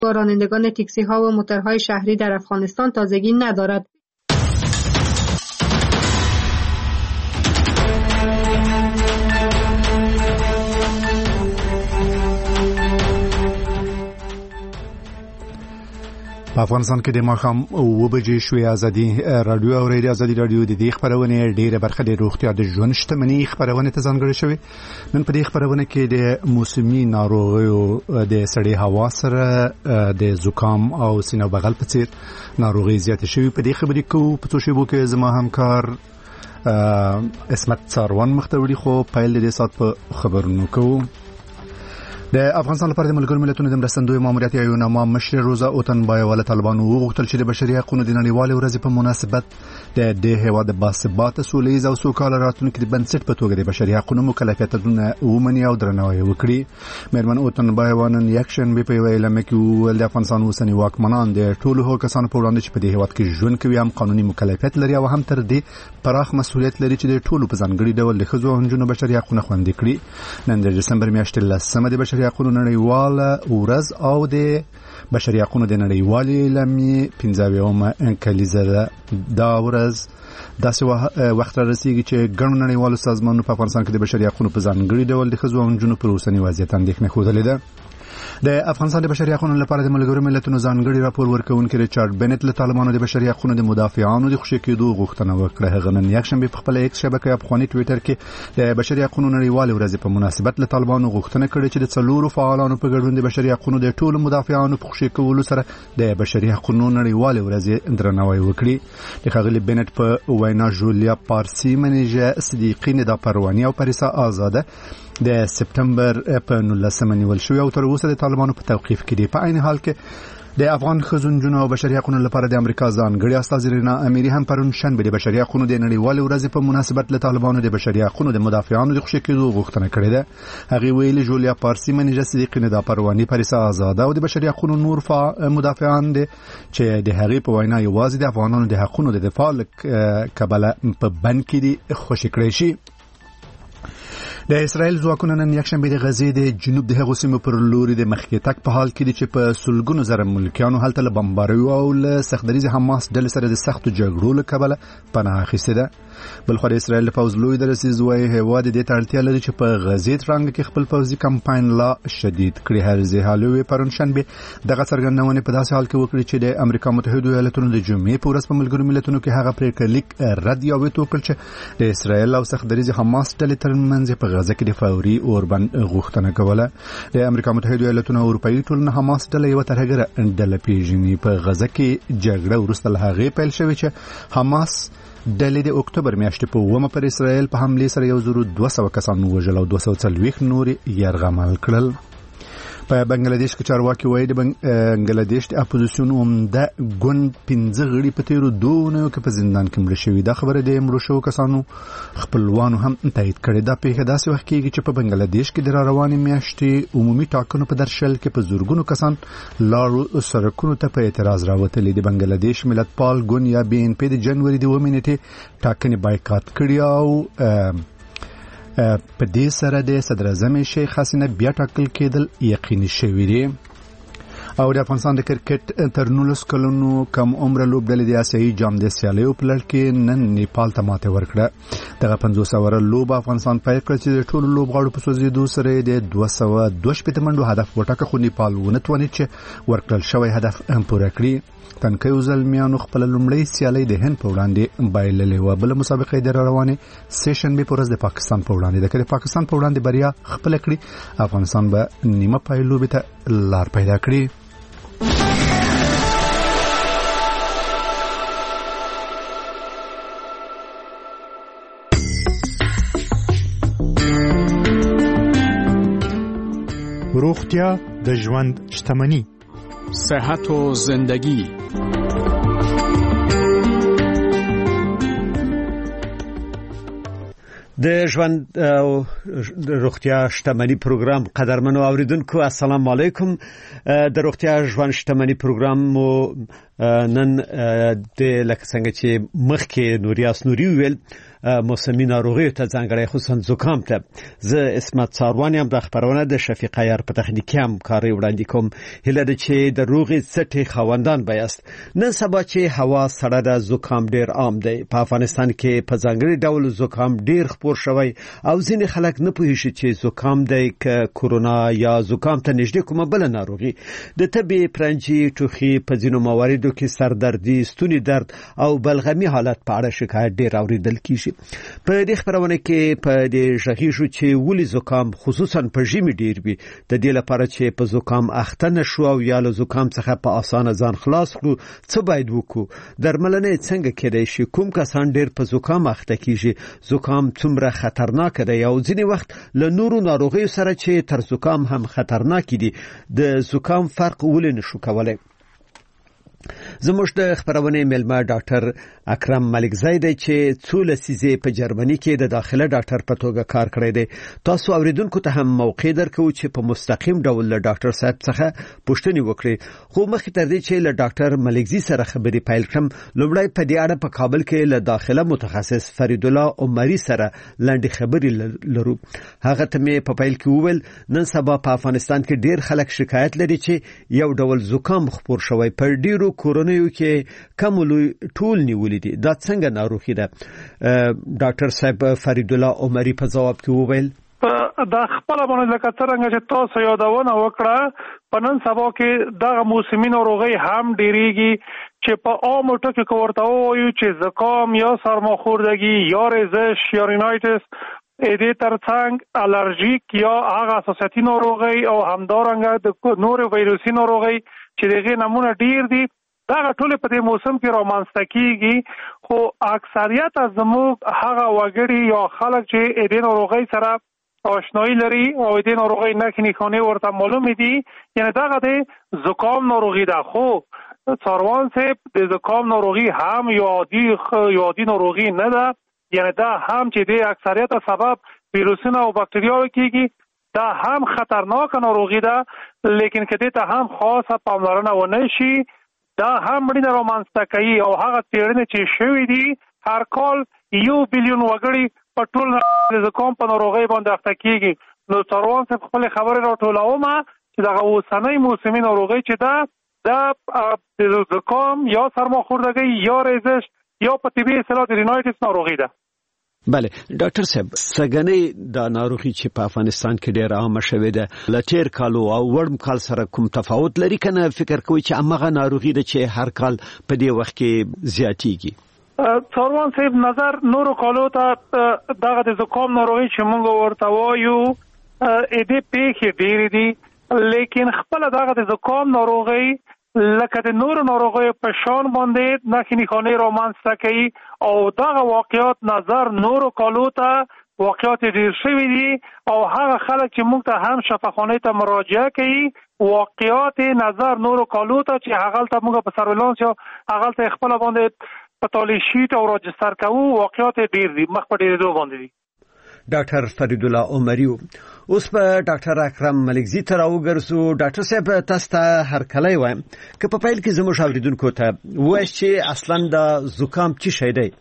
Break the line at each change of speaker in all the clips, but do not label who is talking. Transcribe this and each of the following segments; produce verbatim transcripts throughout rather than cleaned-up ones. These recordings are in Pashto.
با رانندگان تاکسی ها و موتورهای شهری در افغانستان تازگی ندارد.
په افغانستان کې د ماښام اوه بجې شوې. ازادي رادیو او ریډیو ازادي رادیو د دې خبرونه ډېره برخه د روغتیا د ژوند شتمنۍ خبرونه ته ځانګړې شوې. نن په دې خبرونه کې د موسمي ناروغیو د سړې هوا سره د زکام او سینه بغل په څیر ناروغي زیاتې شوې. په دې خبرې کې په څو شیبو کې زما همکار اسمت څاروان مختوری خو پیل د سات په خبرونو کوو. د افغانستان لپاره د ملګرو ملتونو د مرستندوی ماموریت یو نامه مشر روزا اوتنبایواله طالبانو وغوښتل چې د بشري حقوقو د نړیوالې ورځې په مناسبت د دې هیواد د باثباته سولهییز او سوکاله راتلونکي د بنسټ په توګه د بشري حقوقو مکلفیتونه ومني او درناوی وکړي. مېرمن اوتنبایواله یکشنبه په یوه اعلامیه کې وویل د افغانستان اوسني واکمنان د ټولو هغو کسانو په وړاندې چې په دې هیواد کې ژوند کوي هم قانوني مکلفیت لري او هم تر دې پراخ مسؤلیت لري چې د ټولو په ځانګړي ډول د ښځو او نجونو بشري حقوقونه خوندي کړي. نن د دسمبر میاشتې لسمه د بشري حقوقو نړیواله ورځ او د بشري حقوقو د نړیوالې اعلامیې پنځه اویاومه کلیزه ده. دا ورځ داسې وخت را رسیږي چې ګڼو نړیوالو سازمانونو په افغانستان کې د بشري حقوقو په ځانګړي ډول د ښځو او نجونو پر اوسني وضعیت اندېښنه ښودلې ده. د افغانستان د بشري حقوقو لپاره د ملګرو ملتونو ځانګړي راپور ورکونکي ریچارډ بنت له طالبانو د بشري حقوقو د مدافعانو د خوشي کېدو غوښتنه وکړه. هغه نن یکشنبه په خپل ایکس شبکې افغاني ټوئیټر کې د بشري حقوقو نړیوالې ورځې په مناسبت له طالبانو غوښتنه کړې چې د څلورو فعالانو په ګډون د بشري حقوقو د ټولو مدافعانو په خوشي کولو سره د بشري حقوقو نړیوالې ورځې درناوی وکړي. د ښاغلي بنت په وینا جولیا پارسی منیجه صدیقی ندا پروانی او پریسا آزاده د سپتمبر په نولسمه نیول شوی او تر اوسه د طالبانو په توقیف کې دي. په عین حال کې د افغان ښځو نجونو او بشري حقوقو لپاره د امریکا ځانګړي استازي رینا اميري هم پرون شنبه د بشري حقوقو د نړیوالې ورځې په مناسبت له طالبانو د بشري حقوقو د مدافعانو د خوشي کېدو غوښتنه کړې ده. هغه ویلي جولیا پارسی منیجه صدیقی ندا پروانی پریسا آزاده او د بشري حقوقو نور مدافعان دي چې د هغې په وینا یوازې د افغانانو د حقوقو د دفاع کبله په بند کې دي خوشي کړی شي. د اسرائیل ځواکونه نن یکشنبه د غزې د جنوب د هغو سیمو پر لوري د مخکې تک په حال کې دي چې په سلګونو زره ملکیانو هلته له بمباریو او له سختدریز حماس ډلې سره د سختو جګړو له کبله پناه اخیستې ده. بلخو د اسرائیل د پوځ لوی درسیز وایي هیواد دې ته اړتیا لري چې په غزې ترانګ کې خپل پوځي کمپاین لا شدید کړي. هرزي حالوي پرون شنبه دغه څرګندونه په داسې حال کې وکړي چې د امریکا متحده ایالاتونو د جمعې په ورځ په ملګرو ملتونو کې هغه پریکړه لیک رد یا ویتو کړ چې د اسرائیل او سختدریز حماس ډلې ترمنځ په غزه کې د فوري اوربند غوښتنه کوله. د امریکا متحده ایالاتونو او اروپאי ټولنه حماس ډله یو ترهګره ډله پیژني. په غزه کې جګړه وروسته له هغې پیل شوې چې حماس ډلې د اکتوبر میاشتې په اوومه پر اسرائیل په حمله سره یو زرو دوه سوه کسان ووژل او دوه سوه څلوېښت نور یرغمل کړل. په بنگلاديش کې چارواکي وایي د بنگلاديش د اپوزیسیون عمده ګوند پنځه غړي په تیرو دوه اونیو کې په زندان کې مړه شوي. دا خبره د مړو شوو کسانو خپلوانو هم تایید کړې. دا پیښه داسې وخت کېږي چې په بنگلاديش کې د راروانې میاشتې عمومي ټاکنو په درشل کې په زورګونو کسان لارو سرکونو ته په اعتراض راوتلي. د بنگلاديش ملتپال ګوند یا بي ان پي د جنوري د اووه نیټې ټاکنې بایکاټ کړې او په دې سره د صدر اعظم شیخ حسینه بیا ټاکل کېدل یقیني شوی دی. او د افغانستان د کرکټ تر نولس کلونو کم عمره لوبډلې د آسیایي جام د سیالیو په لړ کې نن نیپال ته ماته ورکړه. دغه پنځوس اوره لوبه افغانستان پیل کړ چې د ټولو لوبغاړو په سوځېدو سره د دوه سوه دوه شپېته منډو هدف وټاکه، خو نیپال ونه توانید چې ورکړل شوی هدف هم پوره کړي. تنکیو زلمیانو خپل لومړی سیالي د هند په وړاندې بایللې وه. بله مسابقه د روانې سه شنبې په ورځ د پاکستان په وړاندې ده. که د پاکستان په وړاندې بریا خپله کړي، افغانستان به نیمه پای لوبې ته لار پیدا کړي.
روغتیا د ژوند شتمني،
صحت و زندگی.
د ژوند او روغتیا شتمنی پروګرام قدرمنو اوریدونکو السلام علیکم. د روغتیا ژوند شتمنی پروګرام مو نن د لکه څنګه چې مخکې نوریاس نوري ویل موسمي ناروغیو ته ځانګړی خصوصا زکام ته زه اسمت ساروان یم د خبرونه د شفیق عیار په تخنیکی هم کاری وړاندې کوم. هله د چې د روغې سټي خوندان بیاست. نن سبا چې هوا سړه ده زکام ډیر عام دی. په افغانستان کې په ځانګړي ډول زکام ډیر خپور شوی او ځینې خلک نه پوهیږي چې زکام دی که کورونا یا زکام ته نږدې کومه بل ناروغي. د تبې پرنجي ټوخي په ځینو مواردو کې سردردي ستوني درد او بلغمي حالت په اړه شکایت ډیر اوریدل کیږي. په دې خبرونه کې په دې ژغیږو چې ولې زکام خصوصا په ژمي ډیر وي. د دې لپاره چې په زکام اخته نشو او یا له زکام څخه په اسانه ځان خلاص کړو څه باید وکړو؟ درملنه څنګه کېدای شي؟ کوم کسان ډیر په زکام اخته کیږي؟ زکام څومره خطرناک دی او ځینې وخت له نورو ناروغیو سره چې تر زکام هم خطرناک دي د زکام فرق ولې نشو کولای؟ زموږ د خبرونه ملما ډاکټر اکرم ملکزی دی چې څو لسیزې په جرمني کې د داخله ډاکټر په توګه کار کړی دی. تاسو اوریدونکو ته هم موقع درکو چې په مستقیم ډول له ډاکټر صاحب څخه پوښتنه وکړي. خو مخکې تر دې چې له ډاکټر ملکزی سره خبرې پیل کړم لومړی په دې اړه په کابل کې له داخله متخصص فرید الله عمری سره لاندې خبرې لرو. هغه ته مې په پیل کې وویل نن سبا په افغانستان کې ډیر خلک شکایت لري چې یو ډول زکام خپور شوی په ډیرو کورونو کې کوملوي ټول نیولې دي. دا څنګه ناروغي ده؟ ډاکټر صاحب فرید الله عمری په جواب کې وویل
دا خپل باندې لکه څنګه چې تاسو یادونه وکړه په نن سبا کې دغه موسمي ناروغي هم ډیریږي چې په عام ټکو کې ورته وایو چې زکام یا سرماخوردگی یا رزش یا رینایتس دې ترڅنګ الرژیک یا هغه اساساتي ناروغي او همدارنګه د نور ویروسي ناروغي چې دغه نمونه ډیر دي دا ټول په دې موسم کې رومانسته کیږي. خو اکثریت از زموږ هغه وګړي یا خلک چې دې ناروغي سره آشنایی لري او دې ناروغي نه نښانې ورته معلوم دي یعنی دا د زکام ناروغي ده. خو څاروان صاحب د زکام ناروغي هم یادی یادی ناروغي نه ده یعنی دا هم چې د اکثریت سبب ویروسونه او باکتریاوې کیږي دا هم خطرناک ناروغي ده. لیکن کدی ته هم خاصه پاملرنه ونه شي دا هم مړینه رامنځته کوي او هغه څېړنې چې شوي دي هر کال یو بیلیون وګړي په ټول د زکام په ناروغۍ باندې اخته کیږي. نو څاروان صاحب خپلې خبرې راټولومه چې دغه اوسنۍ موسمي ناروغۍ چې ده دا د زکام یا سرماخوردګۍ یا رزش یا په طبي اصطلاح د رینایټس ناروغي ده.
بله ډاکټر صاحب سګنې د ناروغي چې په افغانستان کې ډېر عامه شوې ده لټیر کالو او ورم کال سره کوم تفاوت لري کنه فکر کوي چې هغه ناروغي ده چې هر کال په دې وخت کې زیاتیږي؟
څاروان صاحب نظر نورو کالو ته دغه د زکام ناروغي چې موږ ورته وایو دې پیښې ډېرې دي لیکن خپل دغه د زکام ناروغي لکه د نورو ناروغیو په شان باندې نښې نښانې رامنځته کوي او دغه واقعات نظر نورو کالو ته واقعات ډېر شوي دي او هغه خلک چې موږ ته هم شفاخانې ته مراجعه کوي واقعات نظر نورو کالو ته چې هغلته موږ په سرویلانس یا هغلته خپل باندې په تالی شیټ او راجستر کوو واقعات ډېر دي مخ په ډېرېدو باندې دي.
ډاکټر فرید الله عمری اوس په ډاکټر اکرم ملکزی ته راوګرځو. ډاکټر صاحب تاسو ته هر کله وایم که په پیل کې زموږ اوریدونکو ته وایي چې اصلا د زکام څه شی دی؟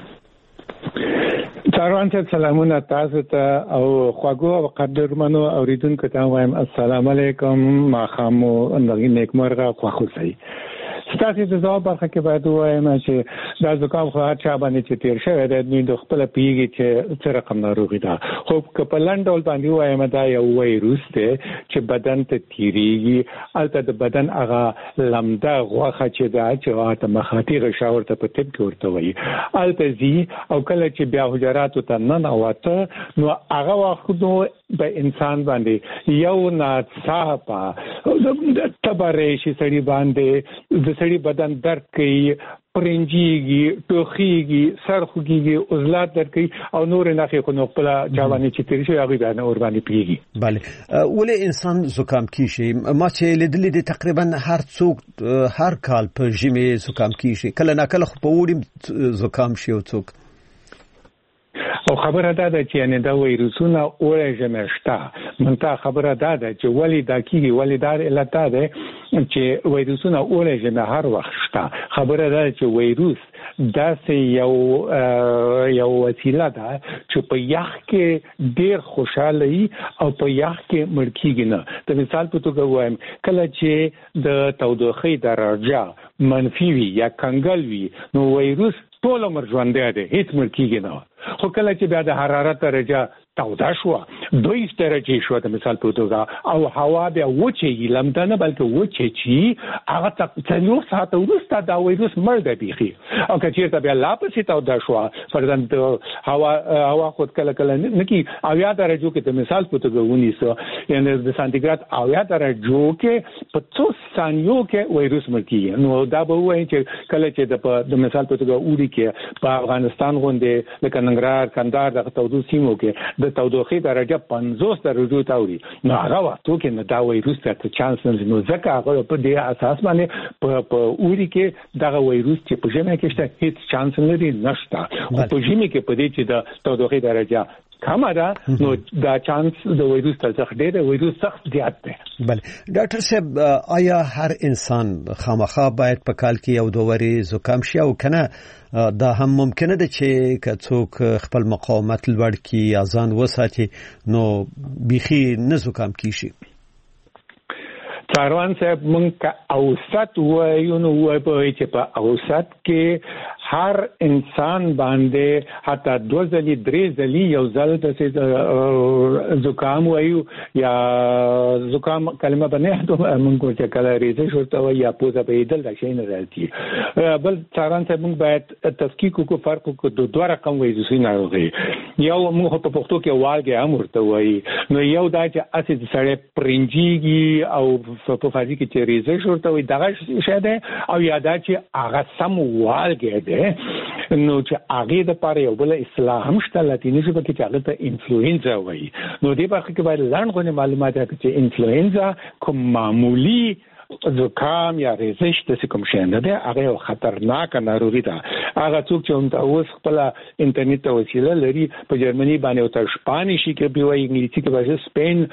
څاروان صاحب سلامونه تاسو ته او خواږو او قدرمنو اوریدونکو ته وایم السلام علیکم ماښام مو نیکمرغه خوښ اوسئ. ستاسو د ځواب برخه کې باید وایم چې دا زکام خو هر چا باندې چې تیر شوی دی نو د خپل پیږي چې څه رقم ناروغي ده. خو که په لنډ ډول باندې وایم دا یو وایروس دی چې بدن ته تیریږي البته د بدن هغه لمده غوښه چې دا چې هغه مخاطي غشا ورته په طب کې ورته وایي البته زی او کله چې بیا حجراتو ته ننوته نو هغه وخت په انسان باندې یو ناڅاپه تبرې شي سړي باندې د سړي بدن درد کوي پرنجيږي ټوخيږي سر خوږيږي عضلات درد کوي او نور نه خو نو خپل چاواني چې تیر شي هغه باندې اور باندې پیږي.
bale ولې انسان زکام کیږي؟ ما چې لیدلې دي تقریبا هر څوک هر کال په ژمي زکام کیږي کله نه کله خو په وړي زکام شي او څوک
او خبره ده چې یعنی دا وایروسونه اورېږي مشتا منته خبره ده چې ولی دا کیږي ولی دا علت ده چې وایروسونه اورېږي نه هر وخت شته خبره ده چې وایروس دا سه یو یو وسیله ده چې په یخ کې ډیر خوشاله او په یخ کې مړکیږي نه د مثال په توګه وایم کله چې د تودوخې درجه منفي وي یا کنګل وي نو وایروس ټول عمر ژوندی دی هیڅ مړکیږي نه خو کله چې بیا د حرارت درجه توده شو دوه درجه شو د مثال په توګه او هوا بیا وچی لمده نه بلکې وچی چی هغه تقریبا ساعت وروسته دا وایروس مړ دی بيخي او کچېرته بیا لا پسې توده شو فرضاً هوا هوا خود کله کله نکی اویا درجه کې د مثال په توګه ونیسو یعنی د سانتیګراد اویا درجه کې په څو ثانیو کې وایروس مړ کیږي نو دا به وایي چې کله چې د مثال په توګه اوري کې په افغانستان غونډه لکه ننګرهار کندهار د تودو سیمو کې د تودوخې درجه پنځوس درجو ته وړي نو هغه وختو کې نه دا وایروس ته چانس نه نو ځکه هغه په دې اساس باندې په په اوري کې دا وایروس چې په ژمي کې شته هیڅ چانس نه لري نشته په ژمي کې په دې چې د تودوخې درجه کم ده نو دا چانس د وایروس څخه ډېر وایروس سخت زیات دی.
بله ډاکټر صاحب آیا هر انسان خامخا باید په کال کې یو دووري زکام شي او کنه دا هم ممکنه ده چې که څوک خپل مقاومت لوړ کړي یا ځان وساتي نو بيخي نه زکام کیږي؟
څاروان صاحب مونږ اوسط وایو نو وایو چې په اوسط کې هر انسان باندې حتی دو ځلې درې ځلې یو ځل د زکام وایو یا زکام کلمه باندې موږ چې کله ریزه شورته وایي یا پوزه بهیدل دا شی نه راځي بل څاران ته موږ باید تفکیک کو فرق کو د دوه رقم وایي ناروغي یو موږ په پښتو کې والګي امرته وایي نو یو دا چې اسید سره پرنجيږي او په فازي کې چې ریزه شورته وایي دا شی ده او یادا چې هغه سم والګي ده نو چې هغه د پاره یو بل اصطلاح هم شته لاتینی ژبه کې چې هغه ته انفلوئنزا وایي نو دې برخه کې باید لاندې معلومات راکړي چې انفلوئنزا کوم معمولی زکام یا ریزش د کوم شنده ده هغه یو خطرناک ناروغي ده هغه څوک چې هم اوس خپل انټرنیټ وسیله لري په جرمني باندې او تر شپانیشي کې به وایي انګلیسي کې به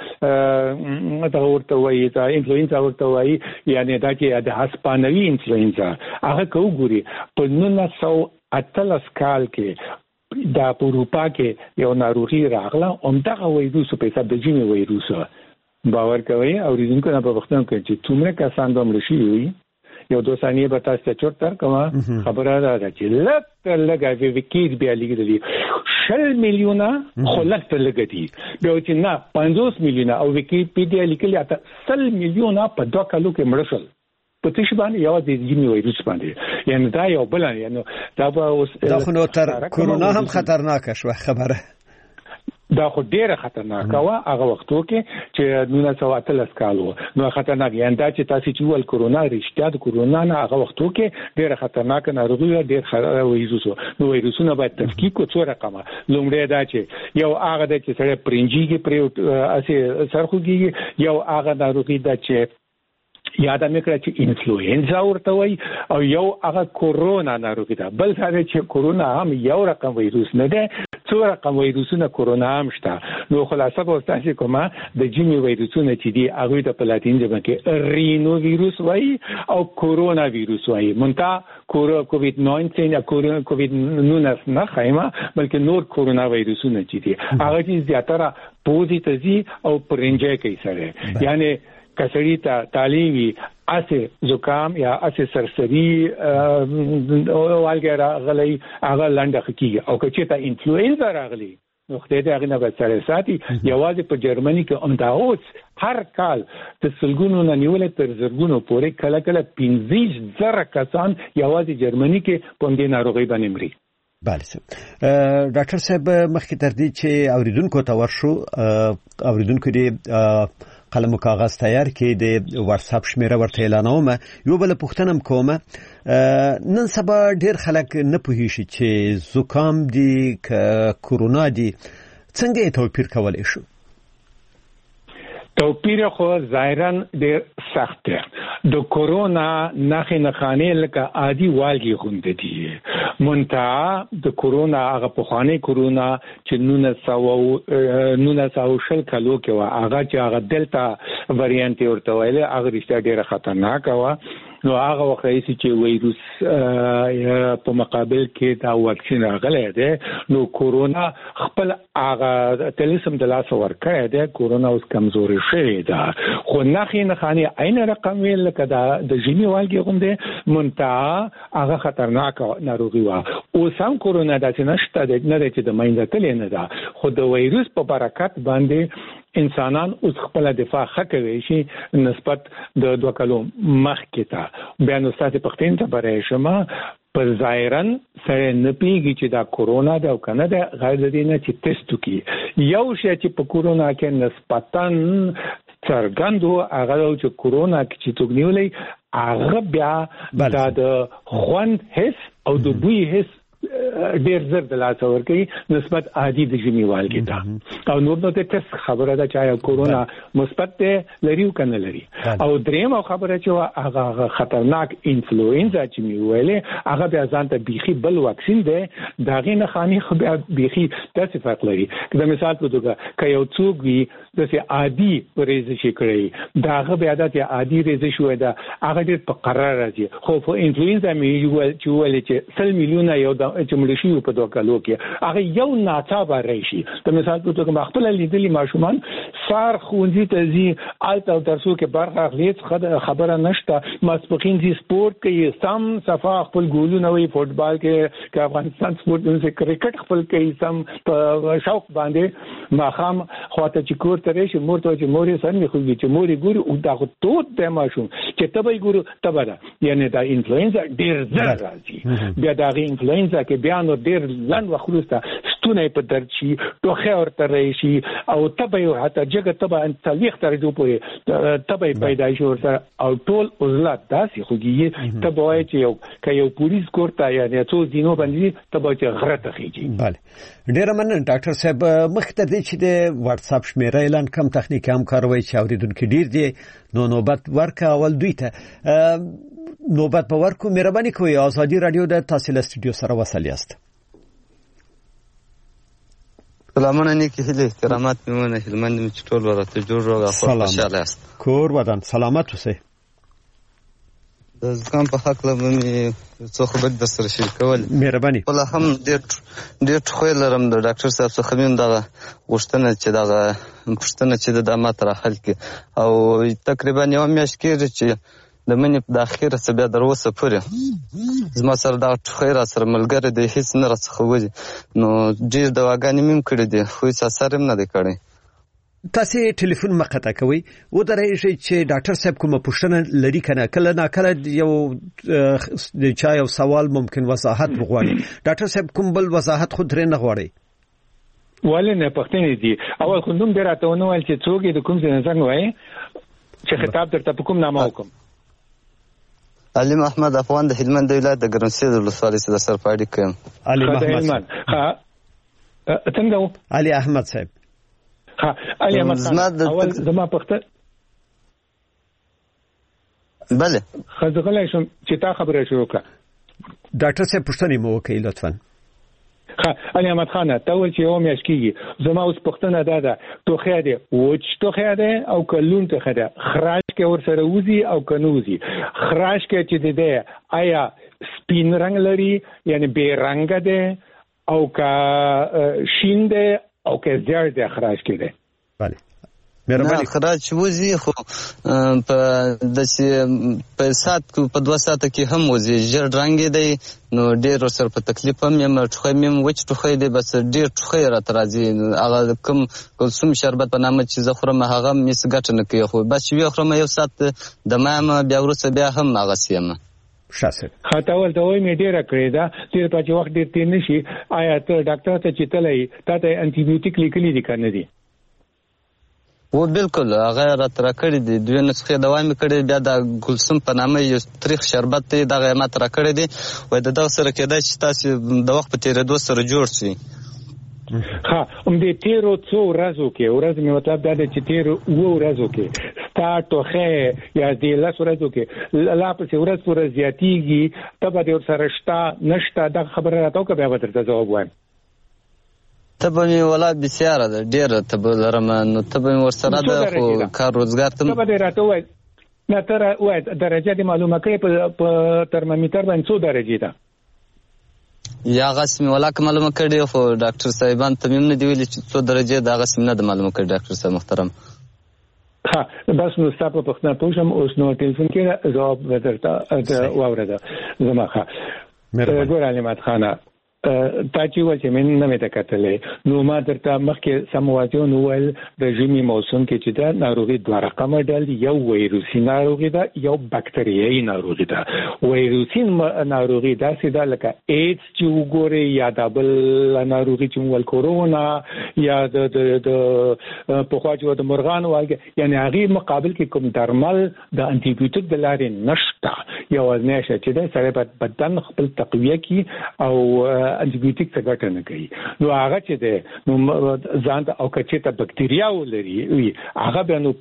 سپین دا ورته وایي دا انفلوئنزا ورته وایي یعنی دا چې د هسپانوي انفلوئنزا هغه کو ګوري په نولس سوه اتلس کال کې د اروپا کې یو ناروغي راغله همدغه وایروس په حساب د جیني وایروس باور کوي او ریزونکو نه په وختونو کې چې څومره کسان دومره شي وي یو دوه ثانیې به تاسو ته چورتر کومه خبره ده چې لکه لګا وی وکیز بیا لګیدلی شل میلیونه خلک ته لګدي بیا چې نه پنځوس میلیونه او ویکیپیډیا لیکلي اته سل میلیونه په دوه کالو کې مړشل په تاسو باندې یو د جیني وایروس باندې یعنی دا یو بل یعنی دا به اوس
دا خو نو تر کورونا هم خطرناک شو خبره
دا خو ډیره خطرناک و هغه وختو کې چې نولس سوه اتلس کال و نو خطرناک یعنی دا چې تاسو چې ول کورونا رښتیا د کورونا نه هغه وختو کې ډیره خطرناک ناروغي ډیر وایروس نو وایروسونه باید تفکیک کو څو رقمه لومړی دا چې یو هغه د چې سره پرنجيږي پر اسې سرخوږي یو هغه ناروغي دا چې یاد مې کړ چې انفلوئنزا ورته وایي او یو هغه کورونا ناروغي ده بل سره چې کورونا هم یو رقم وایروس نه ده څو رقم وایروسونه کورونا هم شته نو خلاصه به تاسو کومه د جیني وایروسونه چې دی هغه د پلاتین ژبه کې رینو وایروس وایي او کورونا وایروس وایي مونږه کووید ناینټین یا کووید ناینټین نه خایمه بلکې نور کورونا وایروسونه چې دی هغه چې زیاتره پوزیټیو او پرنجای کوي سره یعنی کسړی ته تعلیمي اسه زکام یا اسه سرسری والګی راغلی هغه لنډه کیږي او که چې ته انفلوئنزا راغلی نو خدای دې هغه نه بچره ساتي یوازې په جرمني کې انداوس هر کال د سلګونو نه نیولې تر زرګونو پورې کله کله پنځه زره کسان یوازې جرمني کې په دې ناروغي باندې مري.
بله صاحب ډاکټر صاحب مخکې تر دې چې اوریدونکو ته ورشو اوریدونکو دې قلم او کاغذ تیار کړي د واتس اپ شمیره ورته اعلانوم یو بل پوښتنه کوم نن سبا ډیر خلک نه پوهیږي چې زکام دی ک کورونا دی څنګه توپیر کولای شو
توپیر خو ظاهرا ډیر سخت دی د کورونا نخې نخانه لکه عادي والګي غوندې دي منتها د کورونا هغه په خانه کورونا چې نونه ساو نونه ساو شل کلو کې وا هغه چې هغه دلتا وریانت ورته ویل هغه رښتیا ډیره خطرناک و نو هغه وخت چې وایروس په مقابل کې دا واکسین راغلی دی نو کورونا خپل هغه تلسم د لاس ورکړی دی کورونا اوس کمزوري شوی ده خو نخې نخانه عین رقم ویل لکه دا د ژمي والګي غوندې منتها هغه خطرناک ناروغي و او سم کورونا داسې نشته د نه چې د مینځه تلې نه ده خو د وایروس په برکت باندې انسانان اوس خپل دفاع حکوي شي نسبت د دوه کلو مخکې ته بیا نو ستاسو پختین ته برای شما پر ظاهرن سره نه پیږي چې دا کورونا دا کنه دا غیر دینه چې ټیسټ وکي یو شی چې په کورونا کې نسبتاً څرګندو هغه چې کورونا کې چې توګنیولې هغه بیا دا د خوند حس او د بوی حس ډیر زر د لاس ورکي نسبت عادي د ژمي والګي دا او نور نو ته ټیسټ خبره ده چې کورونا مثبت ده لري او کنه لري او دریم خبره چې هغه خطرناک انفلوئنزا چې می ویلې هغه بیا ځان ته بيخي بل واکسین ده دا غي نه خاني خو بیا بيخي داسې فرق لري کله مثال په توګه ک یو څوک وي داسې عادي ورزش کوي داغه بیا د عادي ورزش وای دا هغه ډیر په قرار راځي خو په انفلوئنزا می ویل چې ول چې سل میلیونه یو چې مړ شي په دوه کالو کې هغه یو ناڅاپه راشي د مثال په توګه خپل لیدلي ماشومان سار خونځي ته زی آلته او درسو کې برخه اخلي خبره نشته مسبقین زی سپورت کوي سم صفا خپل ګولونه وي فوتبال کې کې افغانستان سپورت نو کرکټ خپل کوي سم په شوق باندې ماخام خواته چې کور ته راشي مورته چې موري سن خو چې موري ګوري او دا ټوټ د ماشوم چې تبې ګورو تبره یعنی دا انفلوئنزا ډیر زر راځي بیا دا غي انفلوئنزا کې بیا نو ډیر لن وخلوسته ستونه په درد شي ټوخه ورته راشي او تبې حتی جګه تبه ان تلیخ تر دې پورې تبې پیدا شي ورته او ټول عضلات داسې خوږي تبه چې یو ک یو پولیس کوړه یا څو دینو باندې تبه چې غرته خيږي
bale ډیر مننه ډاکټر صاحب مخته دې چې د واتس اپ شمیره اعلان کم تخنیکی هم کاروي چې اوریدونکو ډیر دي نو نوبت ورکا اول دوی ته نوبت په ورکو مهرباني کوئ ازادي رادیو د تحصیل استودیو سره وصل یاست
سلامونه نیکی هیله احترامات میمونه هلمند می چطور ورته جوړ راغله خوشاله است
کور ودان سلامت اوسئ
د ځکان په حق له مې څو خبرې د سره شریک کول
مهرباني
ولا هم ډېر ډېر خو لرم د ډاکټر صاحب څخه مې دغه غوښتنه چې دغه غوښتنه چې د دامات راخل کې او تقریبا یو میاشت کې چې د منې په اخیره څه بیا در اوسه پورې زما سره دا خیر سره ملګری دی هیڅ نه راڅخه وځي نو ډېر دواګانې مې هم کړې دي خو هیڅ اثر هم نه دی کړی
تاسو ټلیفون مقطع کوي و درېږي چې ډاکټر صاحب کومه پوښتنه لري کنه کله نه کله یو د چا یو سوال ممکن وضاحت وغواړي ډاکټر صاحب کوم بل وضاحت خود درې نه غواړي
ولې نه پښتنې دي اول کوم درته ونه ول چې څوک د کوم څه څنګه وای چې خطاب درته په کوم نامه وکم
علي محمد افغان د هلمند ولایت د ګرمسیر ولسوالۍ څخه سرپاړی کوم
علي محمد
ها څنګه
علي احمد صاحب
ها علي احمد اول زما پخته
بله
خزغلای شم چې تا خبره شروع کړه
ډاکټر صاحب پوښتنه مو وکړئ لطفا
ها علي احمد خان ته ول چې یو میاش کیږي زما اوس پښتنه ده ده توخه ده وچ توخه ده او کلون توخه ده خراش کې ور سره وزي او کنوزي خراش کې چې ده آیا سپین رنگ لري یعنی به رنگ ده او کا شین ده او که زیاد ده خراش کې ده
bale مهرباني
خراج وزي خو په داسې په سات کو په دوه ساعت کې هم وزي ژر رنگ دی نو ډېر سره په تکلیف هم یم ټوخی مم وچ ټوخی دی بس ډېر ټوخی راته راځي هغه کوم کلسوم شربت په نامه چې زه خورم هغه مې څه ګټه نه کوي خو بس چې خورم یو ساعت د مام بیا ورسره بیا هم هغه سیم
شاسه
خاطر ول دوی مې ډېر کړی دا چې په چې وخت ډېر تیر نشي آیا ته ډاکټر ته چې تلې تا ته انټي بیوټیک لیکلي دي کنه دي
و بالکل هغه را تر کړی دی دوی نسخه دوا مې کړی بیا د ګلسم په نامه یو تاریخ شربت دی دغه ماته را کړی دی وای د دغه سره کېدای چې تاسو د وخت په تیرېدو سره جوړ شي
ها هم دې تیرو څو ورځو کې ورځ مې مطلب دا دی چې تیرو و ورځو کې سٹارټ خو یا دې لاس ورځو کې لا په ورځ پورې زیاتیږي تبه دې سره شتا نشتا دا خبره راته کوي بیا ورته جواب وایم
تبه مې ولا بسیاره ده ډېر تبه لرم نو تبه مې ورسره ده خو کار روزګار ته
تبه دې راته وای نه تر وای درجه دې معلومه کړې په ترمامیټر باندې څو درجه ده
یا غسمی ولا که معلومه کړي خو ډاکټر صاحبان تمیم نه دی ویلي چې څو درجه دا غسم نه د معلومه کړي ډاکټر صاحب محترم
ها بس نو ستاسو په خپل پوښتنه اوس نو ټلیفون کې جواب ورته واورده زما ښه ګور علامات خانه تا چې و چې من نه مې تکتلې نو ما درته مخکې سموازیون ویل د ژمي موسم کې چې دا ناروغي دوه رقمه ډول یو ویروسي ناروغي ده یو باکتریایي ناروغي ده ویروسي ناروغي داسې ده لکه ایډز چې وګوري یا د بل ناروغي چې ول کورونا یا د د په خوا چې د مرغان واګي یعنی هغه مقابل کې کوم درمل د انټي بیوټیک د لارې نشته یو ځنه چې د سره بدن خپل تقویه کی او انټي بیوټیک څه ګټه نه کوي نو هغه چې ده نو ځان او کچې ته بکټریا ولري وي هغه به نو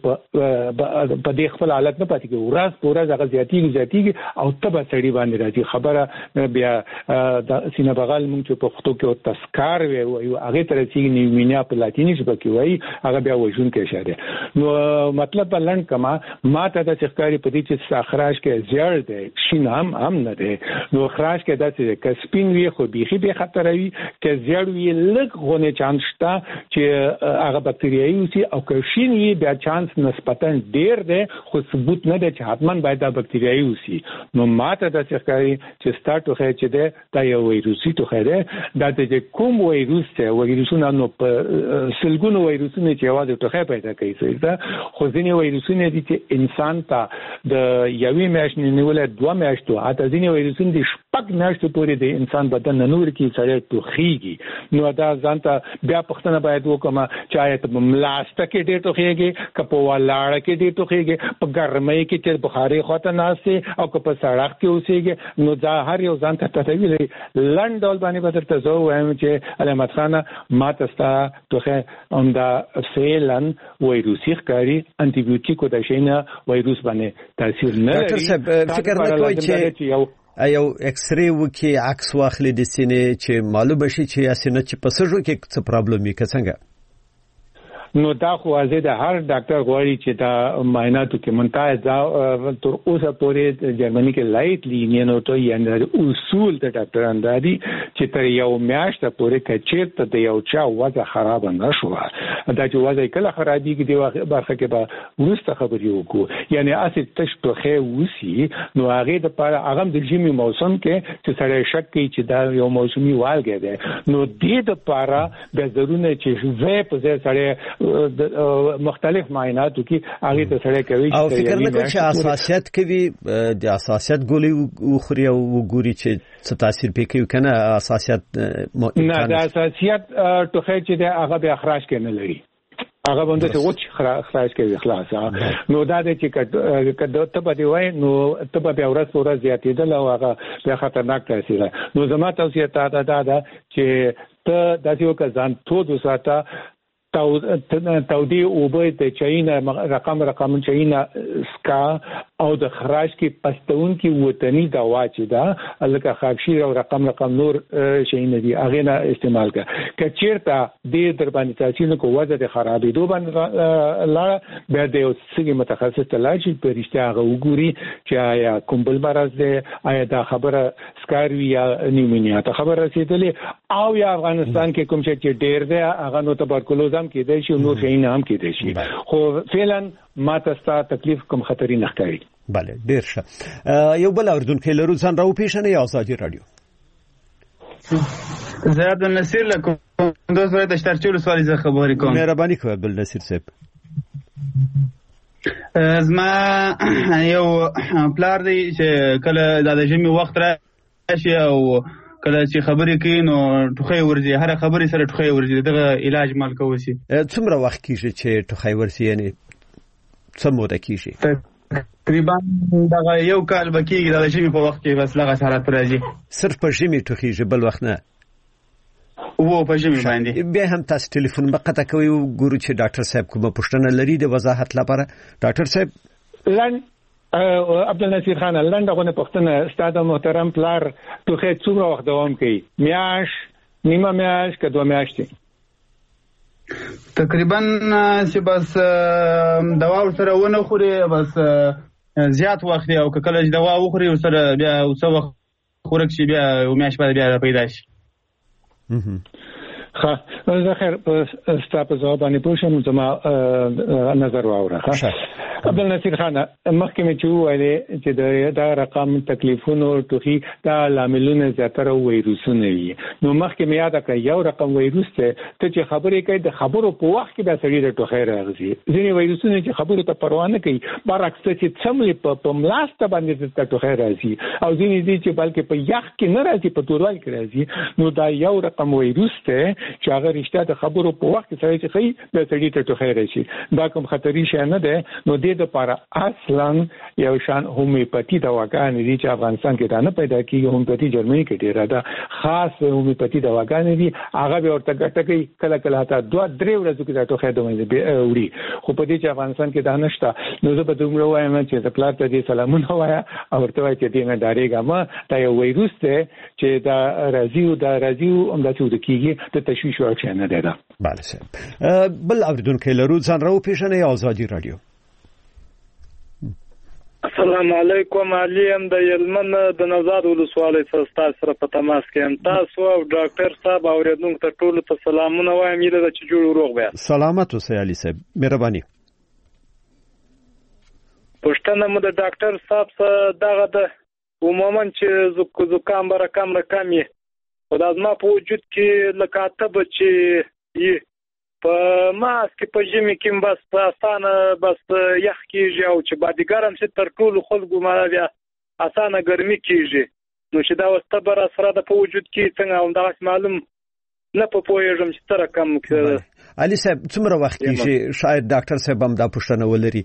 په دې خپل حالت نه پاتې کیږي ورځ پورا هغه زیاتیږي زیاتیږي او تبه سړی باندې راځي خبره بیا د سینه بغل مونږ چې په پښتو کې او تسکار وي او هغه تر چې نیمونیا په لاتینی ژبه کې وایي هغه بیا وژون کې شه نو مطلب بلند کما ما ته د ښکاری په دې چې ساخراش کې زیړ ده شین هم هم نه ده نو خراش کې داسې کې سپین وي خو بيخي به خطر وي چې زیړ وي لږ غونه چانس شته چې هغه باکتریایي وي او که شین وي بیا چانس نسبتا ډیر ده خو ثبوت نه ده چې حتما باید دا باکتریایي وي نو ماته د څخه چې سٹارټ خو چې ده دا یو ویروسي ټوخه ده دا د کوم ویروس ته ویروسونه نو په سلګونو ویروسونه چې یوازې ټوخه پیدا کوي دا خو ځینې ویروسونه دي چې انسان ته د یوې میاشتې نیولې دوه میاشتو اته ځینې ویروسونه دي شپږ میاشتې پورې د انسان بدن نه نور کې سره ټوخیږي نو دا ځانته بیا پښتنه باید وکما چې آیت ملاسته کې ډېر ټوخیږي کپو ولاړه کې ډېر ټوخیږي په ګرمۍ کې چې بخاري خواته ناسته او په سړک کې اوسېږي نو دا هر یو ځانته تدویل لند ډول باندې بدرته زو وایم چې علامت خانه ما تاسو ټوخه اوندا فعلن ویروسي ښکاری انټي بیوټیکو د شینه ویروس باندې تاثیر نه لري
ډاکټر صاحب فکر نه کوي چې ایو ایکس ری وکي عکس واخلي د سینې چې معلومه شي چې اسینه چې پسجو کې څه پرابلم یې څنګه
نو دا خو ازه د هر ډاکټر غواړي چې دا معایناتو کې منتهى تر اوسه پورې جرمني کې لایټ لینین او ته یې اصول د ډاکټرانو دادي چې تر یو میاشت پورې کچېرته د یو چا وضع خراب نه شو دا چې وضع کله خرابېږي دی برخه کې به ورسته خبرې وکړو یعنی اسې تشتوخه وسی نو هغه د پر هغه د ژمي موسم کې چې سړی شک کوي چې دا یو موسمي والګی دی نو دې د پاره به ضروري چې زه په ځای سړی مختلف معایناتو کې هغه ته سره کوي
او فکر نه کوي چې اساسیت کوي د اساسیت ګولي وخوري او وګوري چې څه تاثیر پکې کنه اساسیت
نه د اساسیت ټوخه چې د هغه به اخراج کې نه لري هغه باندې چې وڅ خلاص کوي خلاص نو دا د چې کډه ته به دی وای نو ته به اورس پورا زیاتېدل او هغه به خطرناک تاثیر نو زما توصیه تا دا ده چې ته داسې وکړ ته د ساته تودي اوبه د چاینا رقم رقم چاینا سکا او د خراج کې پستون کې وطني دوا چې دا الکه خاکشیر او رقم رقم نور شي دي هغه نه استعمال کا کچیرته د در باندې تاسو کو وځه د خرابې دوه باندې لا به د سګي متخصص تلاجی پرشته هغه وګوري چې آیا کومبل مرز ده آیا دا خبره سکاروي یا نیمونیا ته خبر رسیدلې او یا افغانستان کې کوم چې ډیر ده هغه نو تبرکلوز هم کې دی شي نو شي نه هم کې دی شي خو فعلا ما تاسو تکلیف کوم خطرې نه ښکاري
بله ډیر ښه یو بل اردوونکی لرو ځان راو پیښنه یا ازادي رادیو
زیاد النصیر لکم دوست باید اشتر چولو سوالی زه خبری کنم
مهربانی که بل نصیر صاحب
از ما یو پلار دی چې کله د ژمي وخت راشي او کله چې خبرې کوي نو ټوخی ورځي هر خبرې سره ټوخی ورځي دغه علاج مال کوي
څومره وخت کیږي چې ټوخی ورځي یعنی څه موده کیږي
تقریبا دغه یو کال بکیږي د ژمي په وخت کې بس لغه حالت راځي
صرف په ژمي ټوخیږي بل وخت نه
وو په ژمي باندې.
بیا هم تاسو ټلیفون مقطع کوي او ګورو چې ډاکټر صاحب کومه پوښتنه لري د وضاحت لپاره. ډاکټر صاحب
لن عبدالنصیر خان لنډه پوښتنه ستاسو محترم پلار توخه څومره وخت دوام کوي؟ میاش نیمه میاش که دوه میاشتې؟
تقریبا چې بس دوا ورسره ونه خوري بس زیات وخت او کله چې دوا وخوري ورسره بیا اوسه وخت خورک شي بیا یو میاشت بعد بیا پیدا شي.
ښه زه خیر ستاسو ځواب باندې پوښتنه زما نظر واوره. ښه عبدالنصیر خان مخکې مې چې وویلې چې دا رقم تکلیفونو ټوخي دا لاملونه زیاتره وایروسونه وي. نو مخکې مې یاد کړ یو رقم وایروس ته ته چې خبرې کوي د خبرو په وخت کې د سړي د ټوخي راغلي. ځینې وایروسونه چې خبرو ته پروا نه کوي برعکس چې څملې په ملاسته باندې د ټوخي راځي او ځینې دي چې بلکې په یخ کې نه راځي په توروال کې راځي. نو دا یو رقم وایروس ته چې هغه رښتیا د خبرو په وخت کې سړي چې د سړي ته ټوخي راشي. دا کوم خطري شي نه ده. نو د لپاره اصلا یو شان هومیوپاتی دواګانې دي چې افغانستان کې دا نه پیدا کیږي. هومیوپاتی جرمني کې ډیره ده. خاص هومیوپاتی دواګانې دي هغه به ورته ګټه کوي کله کله حتی دوه درې ورځې کې دا ټوخی دومره وړي. خو په دې چې افغانستان کې دا نشته نو زه به دومره وایم چې د پلار ته دې سلامونه وایا او ورته وایي چې دې نه ډارېږم دا یو وایروس دی چې دا راځي او دا راځي همداسې وده کېږي د تشویش وړ شی نه دی. دا
بله صاحب بل اورېدونکی لرو ځان راوپېژنئ ازادي راډیو.
السلام علیکم. علي ام د یلمن د نوزاد ولسوالۍ څخه سره په تماس کې یم. تاسو او ډاکټر صاحب اوریدونکو ته ټول ته سلامونه وایم. یله چې جوړ روغ بیا
سلامت اوسئ علي صاحب مهرباني.
پښتنه مو د ډاکټر صاحب څخه دغه د عموما چې زکو زکام برکم رقمي او د ازما په وجود کې لکاتب چې په ماس کې په ژمي کې بس په اسانه بس یخ کېږي او چې بادیګرم چې تر ټولو خلکو ما بیا اسانه ګرمي کېږي. نو چې دا وسته بر سره د په وجود کې څنګه هم دا معلوم نه په پوهېږم چې تر کم کې.
علي صاحب څومره وخت کېږي شاید ډاکټر صاحب هم دا پوښتنه ولري؟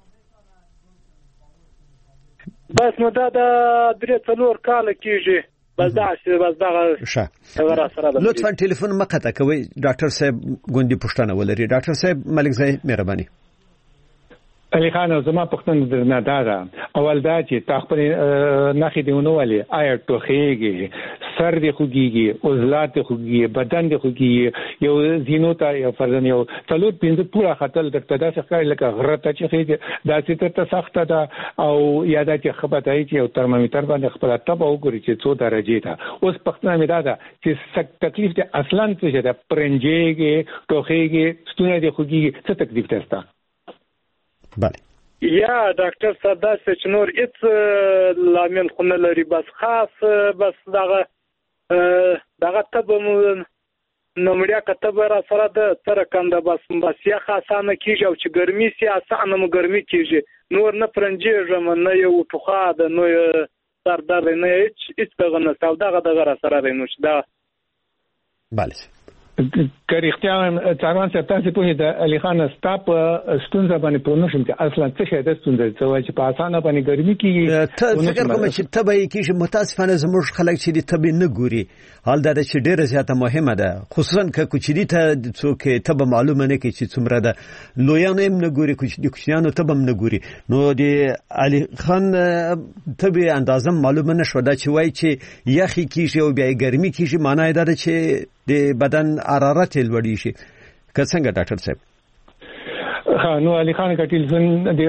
بس نو دا د درې څلور کاله کېږي. بس دا بس دا غره سره
لطفا ټلیفون مقطع کوي ډاکټر صاحب ګوندې پوښتنه ولري. ډاکټر صاحب ملک زاهد مهرباني.
علي خان زما پوښتنه درنه دا ده اول دا چې تا خپل نخې دی ونولې آیا ټوخیږي سر دی خوږیږي عضلات خوږیږي بدن دی خوږیږي یو زینو ته یو فرضاً یو څلور پنځه پوره خطر درته داسې ښکاري لکه غره ته چې خېږي داسې ته سخته ده او یا دا چې خبرتای چې یو ترمامیتر باندې خپل تب وګوري چې څو درجه ده. اوس پښتنه مې دا ده چې تکلیف دی اصلا څه ده پرنجيږي ټوخیږي ستونه دی خوږیږي څه تکلیف ده؟
بله
یا ډاکټر صاحب دا چې نور هیڅ لامل خو نه لري بس خاص بس دغه دغه تب نومړیا کتب را سره د تر کنده بس بس یا خاصانه کیږي او چې ګرمي سي اسانه مو ګرمي کیږي نور نه پرنجيږم نه یو ټوخا د نو سر درد نه هیڅ هیڅ دغه نه ساو دغه دغه را سره دی نو چې دا
بله
که اختیار څاروان صاحب تاسو په د علي خان ستاپ ستونزه باندې پرونوشم چې اصلا څه شی د ستونزه څه چې په اسانه باندې ګرمي کیږي
ته فکر کوم چې تبه کیږي متاسفانه زموږ خلک چې د تبه نه ګوري حال دا چې ډیره زیاته مهمه ده خصوصا که کوچنی ته څوک تبه معلومه نه کوي چې څومره ده لویان هم نه ګوري کوچنی کوچنیانو تبه هم نه ګوري نو د علي خان تبه اندازه معلومه نشو دا چې وای چې یخي کیږي او بیا ګرمي کیږي معنی دا ده چې د بدن حرارت لوړی شي که څنګه ډاکټر صاحب؟
نو علي خان کا ټلیفون د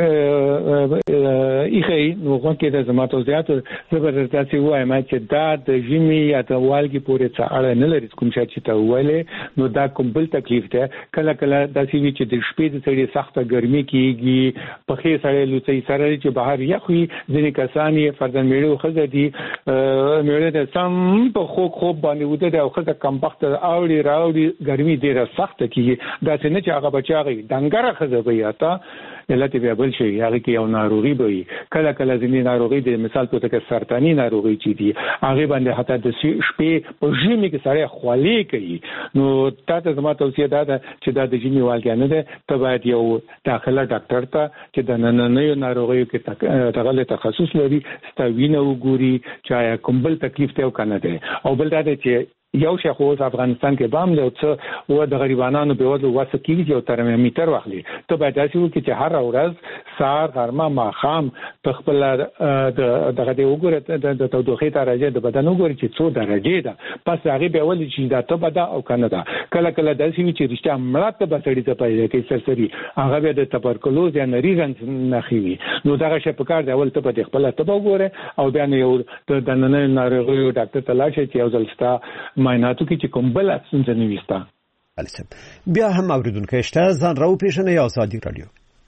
ایخی نو غوښته د زماتو زیات زبردستي وایم چې دا د ژمي یا د والګي پورې څه اړه نه لري کوم چې ته ویلې نو دا کوم بل تکلیف ده کله کله د سی وی چې د شپې د سړي سخته ګرمي کیږي په خې سړی لوڅي سره چې بهر یخوي ځینې کسان یې فرضاً میړو خزه دي میړه د سم په خو خو باندې وته د خزه کم وخت اوړي راوړي ګرمي ډیره سخته کیږي دا څنګه چې هغه بچاغي دنګره خزه بیاته علت بیا بل شي هغه کې یو ناروغي وي کله کله ځینې ناروغي د مثال په توګه سرطاني ناروغي چې دي هغه باندې حتی د شپې په ژمي کې سره خولې کوي نو تاسو زما توصیه ده چې دا د ژمي والګیا نه ده ته باید یو داخله ډاکټر ته چې د نننیو ناروغیو کې تغله تخصص لري ستوینه وګوري چې کوم بل تکلیف ته کنه ده او بل دا چې یو شخص اوس افغانستان کې بام له څه و د غریبانو په وځو واسه کېږي او ترمامیټر واخلي ته به داسې وکړي چې هر ورځ سار غرمه ماخام په خپل دغه دی وګوره د تودوخې درجه د بدن وګوري چې څو درجه ده پس هغه به ولې چې دا ته بده او کنه ده کله کله داسې وي چې رښتیا مړه ته بسړی ته پیدا کوي سرسری هغه به د تبرکلوز یا نریغن نخوي نو دغه شی په کار دی اول ته په خپل ته وګوره او بیا یو د نن ناروغي ډاکټر تلاشه چې یو ځلستا معایناتو کې چې کوم بل څه نه وستا
السلام بیا هم اوریدونکو شته ځان راو پیښنه یا آزادی رادیو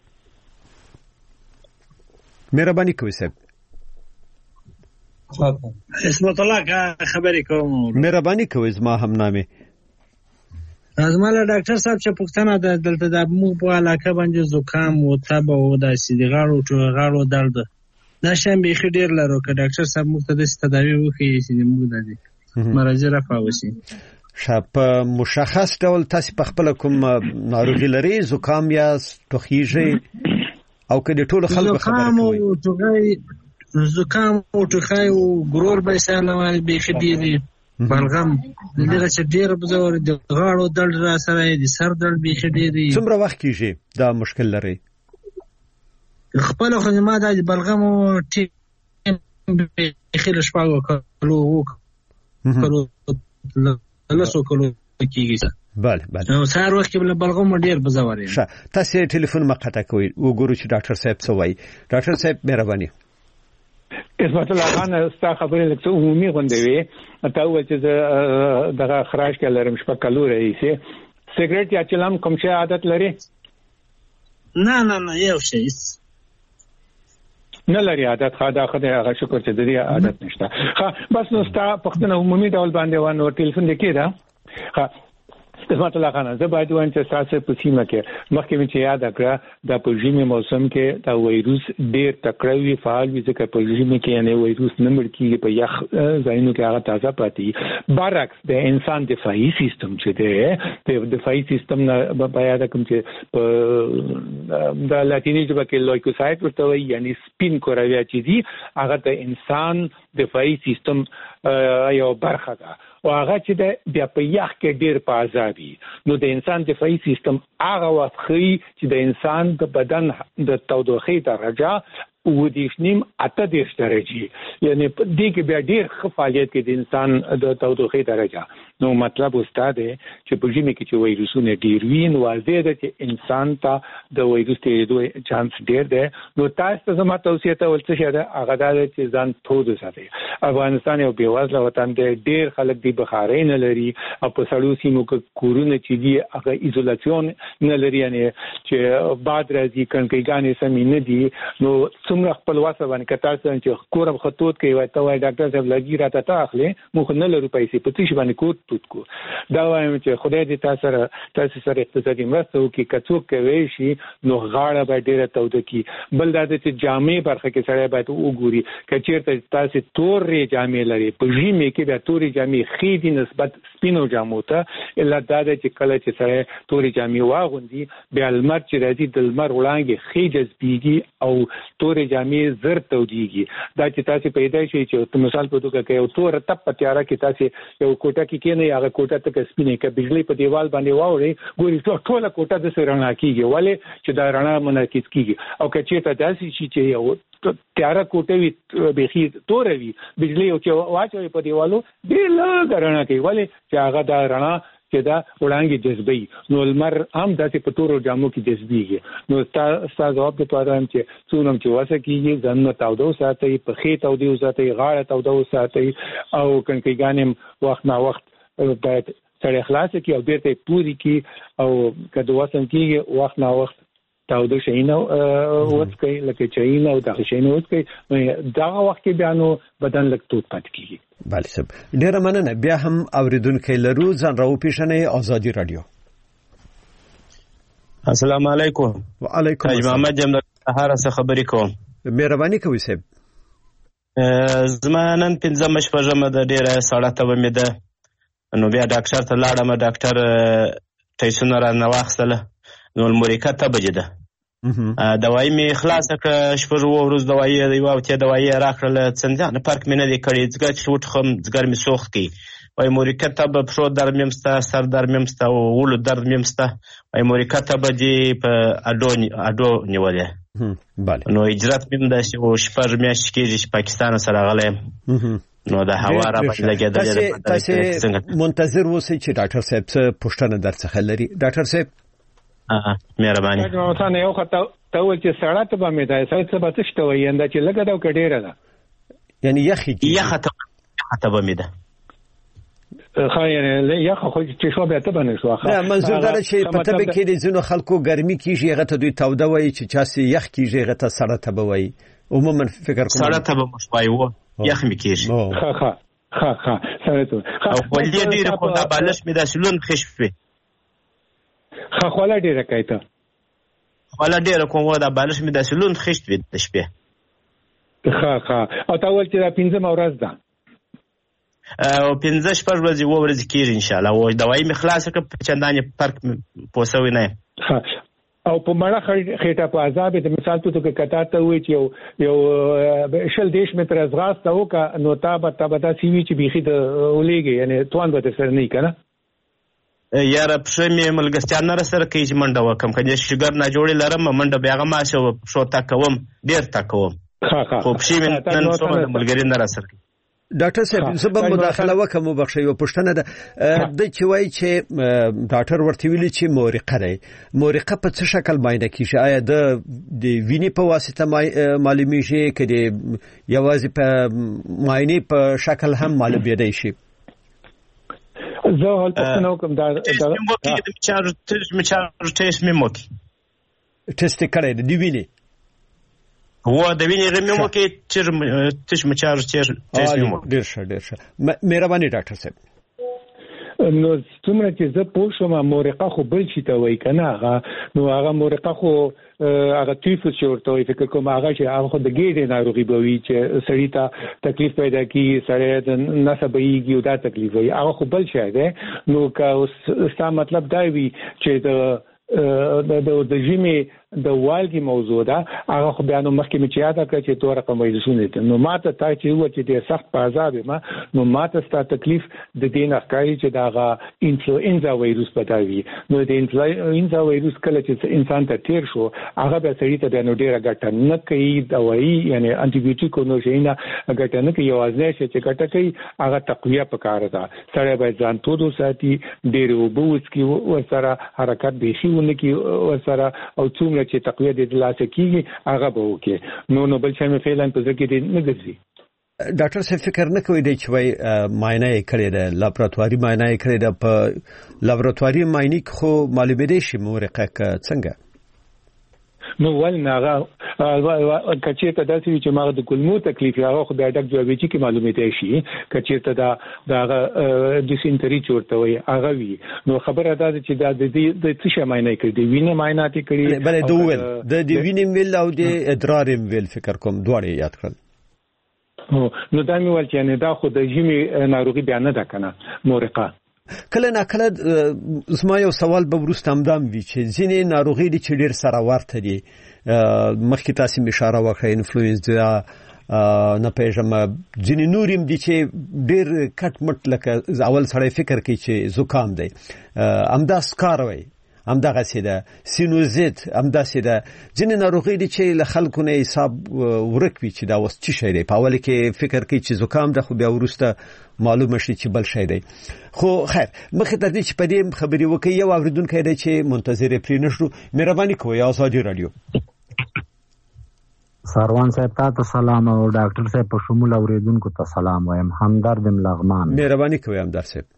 مهرباني کوئ صاحب
اسمت الله کا خبرې کوم
مهرباني کوئ زما هم نامه
ازماله ډاکټر صاحب چې پښتنه د دلته د موږ په علاقه باندې زکام او تب او د سیدغاړو ټوغاړو درد دا شم به خډیر لرو که ډاکټر صاحب موږ ته د تداوی وکړي چې موږ د دې مرض رفع وشي
شپ مشخص ډول تاسو په خپل کوم ناروغي لري زکام یا ټوخیږي او کله ټول خلک خبره کوي
زکام او ټوخی زکام او ټوخی او ګرور به سلام به خډيري بلغم دغه چې ډیر بزور د غاړو درد را سره دي سر درد به خډيري
څومره وخت کیږي دا مشکل لري
خپل خو ما د بلغم او ټیم به خیر شپږ کلو کلو لاسو کلو کیږي
بله بله
نو سهار وخت کې بل بلغم ډیر بزور دي
ښه تاسو ټلیفون مقطع کوئ وګورئ چې ډاکټر صاحب څه وایي ډاکټر صاحب مهرباني
اسمت الله خان ستا خبرې لکه عمومي غونډه وي تا و چې دغه خراش کې لرم شپه کلو رئیسه سیګریټ یا چلم کوم شي عادت لري
نه نه نه یو شي
نه لري عادت خدا خدای هغه شکر چې د دې عادت نشته ها بس نو ستا پښتنه عمومي ډول باندې وانه ټلیفون لیکي دا ها اسمت الله خان زه باید وایم چې تاسو په سیمه کې مخکې مې چې یاد کړه د په ژمي موسم کې دا وایروس ډېر تکړوي فعال وي ځکه په ژمي کې یعنی وایروس نه مړ کیږي په یخ ځایونو کې هغه تازه پاتې برعکس د انسان دفاعي سیستم چې دی د دفاعي سیستم نه په یاد کوم چې په د لاتینی ژبه کې لویکوسایت ورته وایي یعنی سپین کوروي چې دی هغه د انسان دفاعي سیستم یو برخه ده او هغه چې د په یخ کې ډیر په عذابي نو د انسان دفاعي سیستم هغه وخت چې د انسان د بدن د تودوخې درجه و دیش نیم اته دیش درجه یعنی دې کې بیا ډیر ښه فعالیت کې د انسان د تودوخې درجه نو مطلب استاد چې په ژمي کې چې وایروسونه ډیر وي نو واضح ده چې انسان ته د وایروس تیریدو چانس ډیر ده نو تاسو ته زما توصیه ته ولڅ شه ده هغه دا چې ځان تود وساتئ افغانستان یو بیوازله وطن دی ډیر خلک دی بخارۍ نه لري او په سړو سیمو کې کورونه چې دی هغه ایزولیشن نه لري یعنی چې باد راځي کڼکېګانې سمې نه دي نو څومره خپل واسه باندې کتاب چې کورم خطوط کوي وای ته وای ډاکټر صاحب لګي راته تا اخلي مخ نه لرو پیسې په تیش باندې کوټ توت کو دا وایم چې خدای دې تاسو سره تاسو سره اقتصادي مرسته وکړي کڅوک کوي شي نو غاړه به ډیره توده کی بل دا چې جامې برخه کې سره باید وګوري کچیرته تاسو تورې جامې لري په ژمي کې بیا تورې جامې خېدي نسبت سپینو جامو ته الا دا چې کله چې سره تورې جامې واغوندي بیا لمر چې راځي د لمر وړانګې خې جذبيږي او تورې جامې زر توديږي دا چې تاسو پیدا شي چې مثال په توګه کې یو تور تپ پتیاره کې تاسو یو کوټه کې کې نه هغه کوټه ته کې سپینې کې بجلی په دیوال باندې واوري ګوري ټوله کوټه د سرنا کیږي ولې چې دا رڼا منعکس کیږي او کچې ته داسې شي چې یو تیاره کوټه وي بخي تور وي بجلی او چې واچوي په دیوالو ډېر لږ رڼا کوي ولې چې هغه دا رڼا چې دا وړانګې جذبي نو لمر هم داسې په تورو جامو کې جذبيږي نو تاسو جواب د پاره هم چې څونم چې واسه کیږي ځنه تاودو ساتي په خې تاودو ساتي غاړه تاودو ساتي او کڼکېګانې وخت نا وخت باید سړی خلاص کی او بیرته پوری کی او کله واسم کیږي وخت نا وخت تاودو شینه وڅ کوي لکه چاینه او د شینه وڅ کوي دا وخت کې بیانو بدن لک توت پات کیږي
بله سب ډیره مننه بیا هم اوریدونکو لرو ځان راو پیښنه آزادی رادیو
السلام علیکم
وعلیکم
السلام محمد جمع هر څه خبرې کوم
مهرباني کوي صاحب
زما نن پنځم شپږم د ډیره ساړه ته مې ده نو بیا ډاکټر ته لاړم ډاکټر ټیسونه را نه واخیستله نو المریکه ته بجې ده دوايي مې خلاص کړه شپږ ورځې دوايي دی او ته دوايي راکړله څنګه نه فرق مې نه دی کړی ځکه چې وټخم ځګر مې سوخت کی وای مورکه تبه پښو درد مې مسته سر درد مې مسته او ولو درد مې مسته وای مورکه تبه دی په اډو اډو نیولې
بله
نو اجرات مې د شپږ میاشتې کېږي چې پاکستان سره غلم نو د هوا را باندې لګېدلې
تاسو منتظر اوسئ چې ډاکټر صاحب څه پوښتنه درڅخه لري ډاکټر صاحب
مهرباني
نو یو خطا ته و چې سړی ته به مې دا سړی څه به څه شته وایي انده چې لږه ده او که ډېره ده
یعنی یخې
یخه ته به مې ده
ښه یعنې یخه خو چې شوه بیا ته به نه شوه
نه منظور دا ده چې په طبع کې د ځینو خلکو ګرمي کېږي هغه ته دوی توده وایي چې چاسې یخ کېږي هغه ته سړه ته به وایي عموما فکر کوم
سړه ته به موږ وایو یخ مې کېږي
ښه ښه ښه ښه سړی ته
او خولې ډېرې خو دا بالښت مې داسې لوند خشپ وي
ښه خوله ډېره کوي ته
خوله ډېره کوم و دا بالښت مې داسې لوند خشت وي د شپې
ښه ښه او تا وویل چې دا پنځمه ورځ ده
او پنځه شپږ ورځې اووه ورځې کېږي انشاءالله او دوایي مې خلاصه کړه چندانې فرق پوه سوی نه یم
او په مړه خېټه په عذاب د مثال تو کې کتا ته وي چې یو یو شل دیش متر ازغاسته وکړه نو تا به تا به داسې وي چې بیخي د ولېږي یعنې توان به درسره نه وي که نه
یاره پښه مې ملګرتیا نه راسره کوي چې منډه وکړم که د شګر ناجوړې لرم منډه بیا هغه ماشه وه پښو تګ کوم ډېر تګ کوم خو پښې مې نن څومره د ملګري نه راسره کوي
ډاکټر صاحب زه به مداخله وکړم وبخښئ یوه پوښتنه ده د چې وایي چې ډاکټر ورته ویلي چې مورقه دی مورقه په څه شکل معاینه کېږي آیا د د وینې په واسطه معلومیږي که د یوازې په معاینې په شکل هم معلومېدی شي
زه حال پوښتنه وکړم دا
ټیسټ مې وکړي
ټیسټ یې کړی دی د وینې
و د وینې غمې وکړي چې تش مچار ټیسټ مې وکړي
ډېر ښه ډېر ښه مهرباني ډاکټر صاحب
نو څومره چې زه پوه شوم مورقه خو بل شي ته وایي که نه هغه نو هغه مورقه خو هغه تیفوس چې ورته وایي فکر کوم هغه چې هغه خو د ګېډې ناروغي به وي چې سړي ته تکلیف پیدا کېږي سړی د نسه بهیږي او دا تکلیف وایي هغه خو بل شی دی نو که ستا مطلب دا وي چې د د ژمي د والګي موضوع ده هغه خو بیا نو مخکې مې چې یاده کړه چې دوه رقم وایرسونه دي نو ما ته تا چې وویل چې ډېر سخت په عذاب یم نو ما ته ستا تکلیف د دې نه ښکاري چې د هغه انفلوئنزا وایروس به دا وي نو د انفلوئنزا وایروس کله چې انسان ته تېر شو هغه بیا سړي ته بیا نو ډېره ګټه نه کوي دوایي یعنې انټي بیوټیک نو شیونه ګټه نه کوي یوازینی شی چې ګټه کوي هغه تقویه پکار ده سړی باید ځان تود وساتي ډېرې اوبه وڅښي ورسره حرکت بیخي ونه کړي ورسره او څومره چې تقویه د لاسه کېږي هغه به وکړي نو نو بل شی مې فعلا په زړه کې نه ګرځي
ډاکټر صاحب فکر نه کوي دی چې وایي معاینه یې کړې ده لابراتواري معاینه یې کړې ده په لابراتواري معاینې کې خو معلومېدی شي مورقه که څنګه
نو ول نه هغه که چېرته داسې وي چې ما د کولمو تکلیف هغه خو بیا ډک جوابیجي کې معلومېدی شي که چېرته دا د هغه ډیسینټري چې ورته وایي هغه وي نو خبره دا ده چې دا د دې د څه شی معاینه یې کړې د وینې معاینات یې کړي
بله د وویل د د وینې ویل او د ادرار یې ویل فکر کوم دواړه یې یاد کړل
نو دا مې ویل چې یعنې دا خو د ژمي ناروغي بیا نه ده که نه مورقه
کله ناکله زما یو سوال به وروسته همدام وي چې ځینې ناروغۍ دي چې ډېر سره ورته دي مخکې تاسې مې اشاره وکړه انفلوئنزا نه پوهېږم ځینې نور هم دي چې ډېر کټ مټ لکه اول سړی فکر کوي چې زکام دی همدا سکاروی همدغسې ده سینوزیت همداسې ده ځینې ناروغۍ دي چې له خلکو نه حساب ورک وي چې دا اوس څه شی دی په اول کې فکر کوي چې زکام ده خو بیا وروسته معلومه شي چې بل شی دی خو خیر مخکې تر دې چې په دې خبرې وکړئ یو اورېدونکی دی چې منتظر یې پرې نه شو مهرباني کوئ ازادي راډیو
سروان صاحب ته سلام او ډاکټر صاحب په شمول اورېدونکو ته سلام وایم همدرد لغمان
مهرباني کوئ همدرد صاحب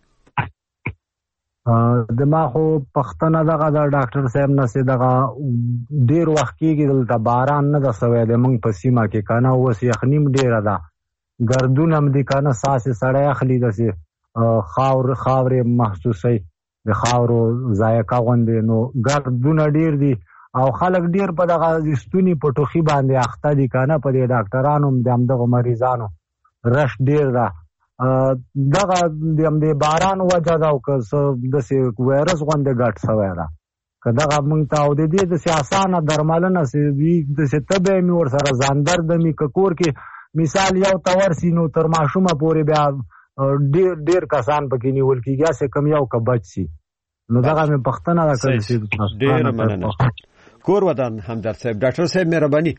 د ما خو پښتنه دغه د ډاکټر صاحب نه سي دغه ډیر وخت کېږي دلته باران نه ده سوی دی موږ په سیمه کې که نه اوس یخني هم ډېره ده ګردون هم دي که نه ساسې سړی اخلي داسې خاور خاورې محسوسوي د خاورو ذایقه غوندې نو ګردونه ډېر دي او خلک ډېر په دغه ستوني په ټوخي باندې اخته دي که نه په دې ډاکټرانو هم د همدغو مریضانو رش ډېر ده دغه د باران وجه ده او که څه داسې وایرس غوندې ګډ شوی ده که دغه موږ ته او د دې داسې اسانه درملنه وي داسې تبه یې مې ورسره ځان درد مې که کور کې مثال یو ته ورسي نو تر ماشومه پورې بیا ډیر ډیر کسان پکې نیول کیږي چې کم یو کبچ سي نو دا مې پښتنه را کړی چې
ډیر مننه. کور ودان همدرد صاحب. ډاکټر صاحب مهرباني.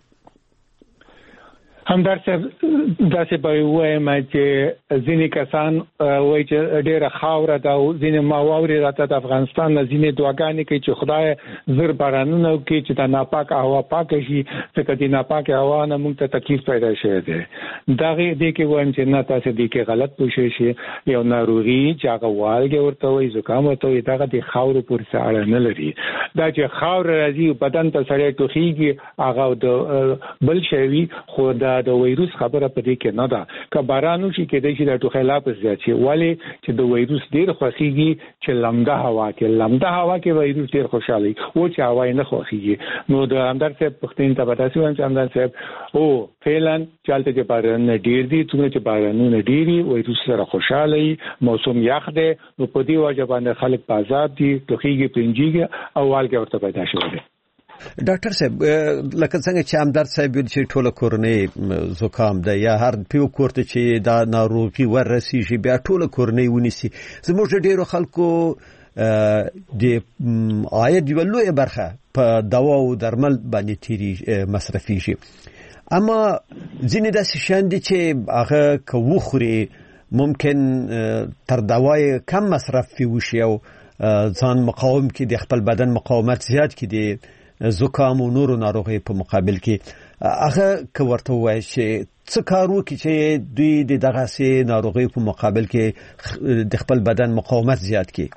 همدرد صاحب داسې به وایم چې ځینې کسان وایي چې ډېره خاوره ده او ځینې ما واورې راته د افغانستان نه ځینې دعاګانې کوي چې خدای زر بارانونه وکړي چې د ناپاکه هوا پاکه شي ځکه د ناپاکه هوا نه موږ ته تکلیف پیدا شوی دی. دغې دې کې وایم چې نه تاسې دې کې غلط پوه شوي شي. یو ناروغي چې هغه والګې ورته وایي زکام ورته وایي دغه د خاورو پورې څه اړه نه لري. دا چې خاوره راځي بدن ته سړی ټوخېږي هغه د بل شی وي خو دا د وایروس خبره په دې کې نه ده. که باران وشي کېدای شي د ټوخۍ لا پس زیات شي ولې چې د وایروس ډېر خوښېږي چې لمده هوا کې لمده هوا کې وایروس ډېر خوشاله وي او چې هوا یې نه خوښېږي. نو د همدرد صاحب پښتون ته به داسې وایم چې همدرد صاحب او فعلا چې هلته چې بارانونه ډېر دي څومره چې بارانونه ډېر وي وایروس سره خوشاله وي موسم یخ دی نو په دې وجه باندې خلک په عذاب دي ټوخېږي پرنجېږي او والګې ورته پیدا شوی دی.
ډاکټر صاحب لکه څنګه چې همدرد صاحب ویل چې ټوله کورنۍ زکام ده یا هر پیو کورته چې دا ناروغي ورسیږي بیا ټوله کورنۍ ونیسي زموږ ډیرو خلکو د عاید یو لوی برخه په دوا او درمل باندې تیری مصرفيږي اما ځینې داسې شان دي چې هغه کوخري ممکن تر دوای کم مصرف وشي او ځان مقاوم کې د خپل بدن مقاومت زیات کې دي زکام او نورو ناروغي په مقابل کې هغه کوورته وایي چې څه کار وکړي چې دوی د دغه سي ناروغي په مقابل کې د خپل بدن مقاومت زیات کړي.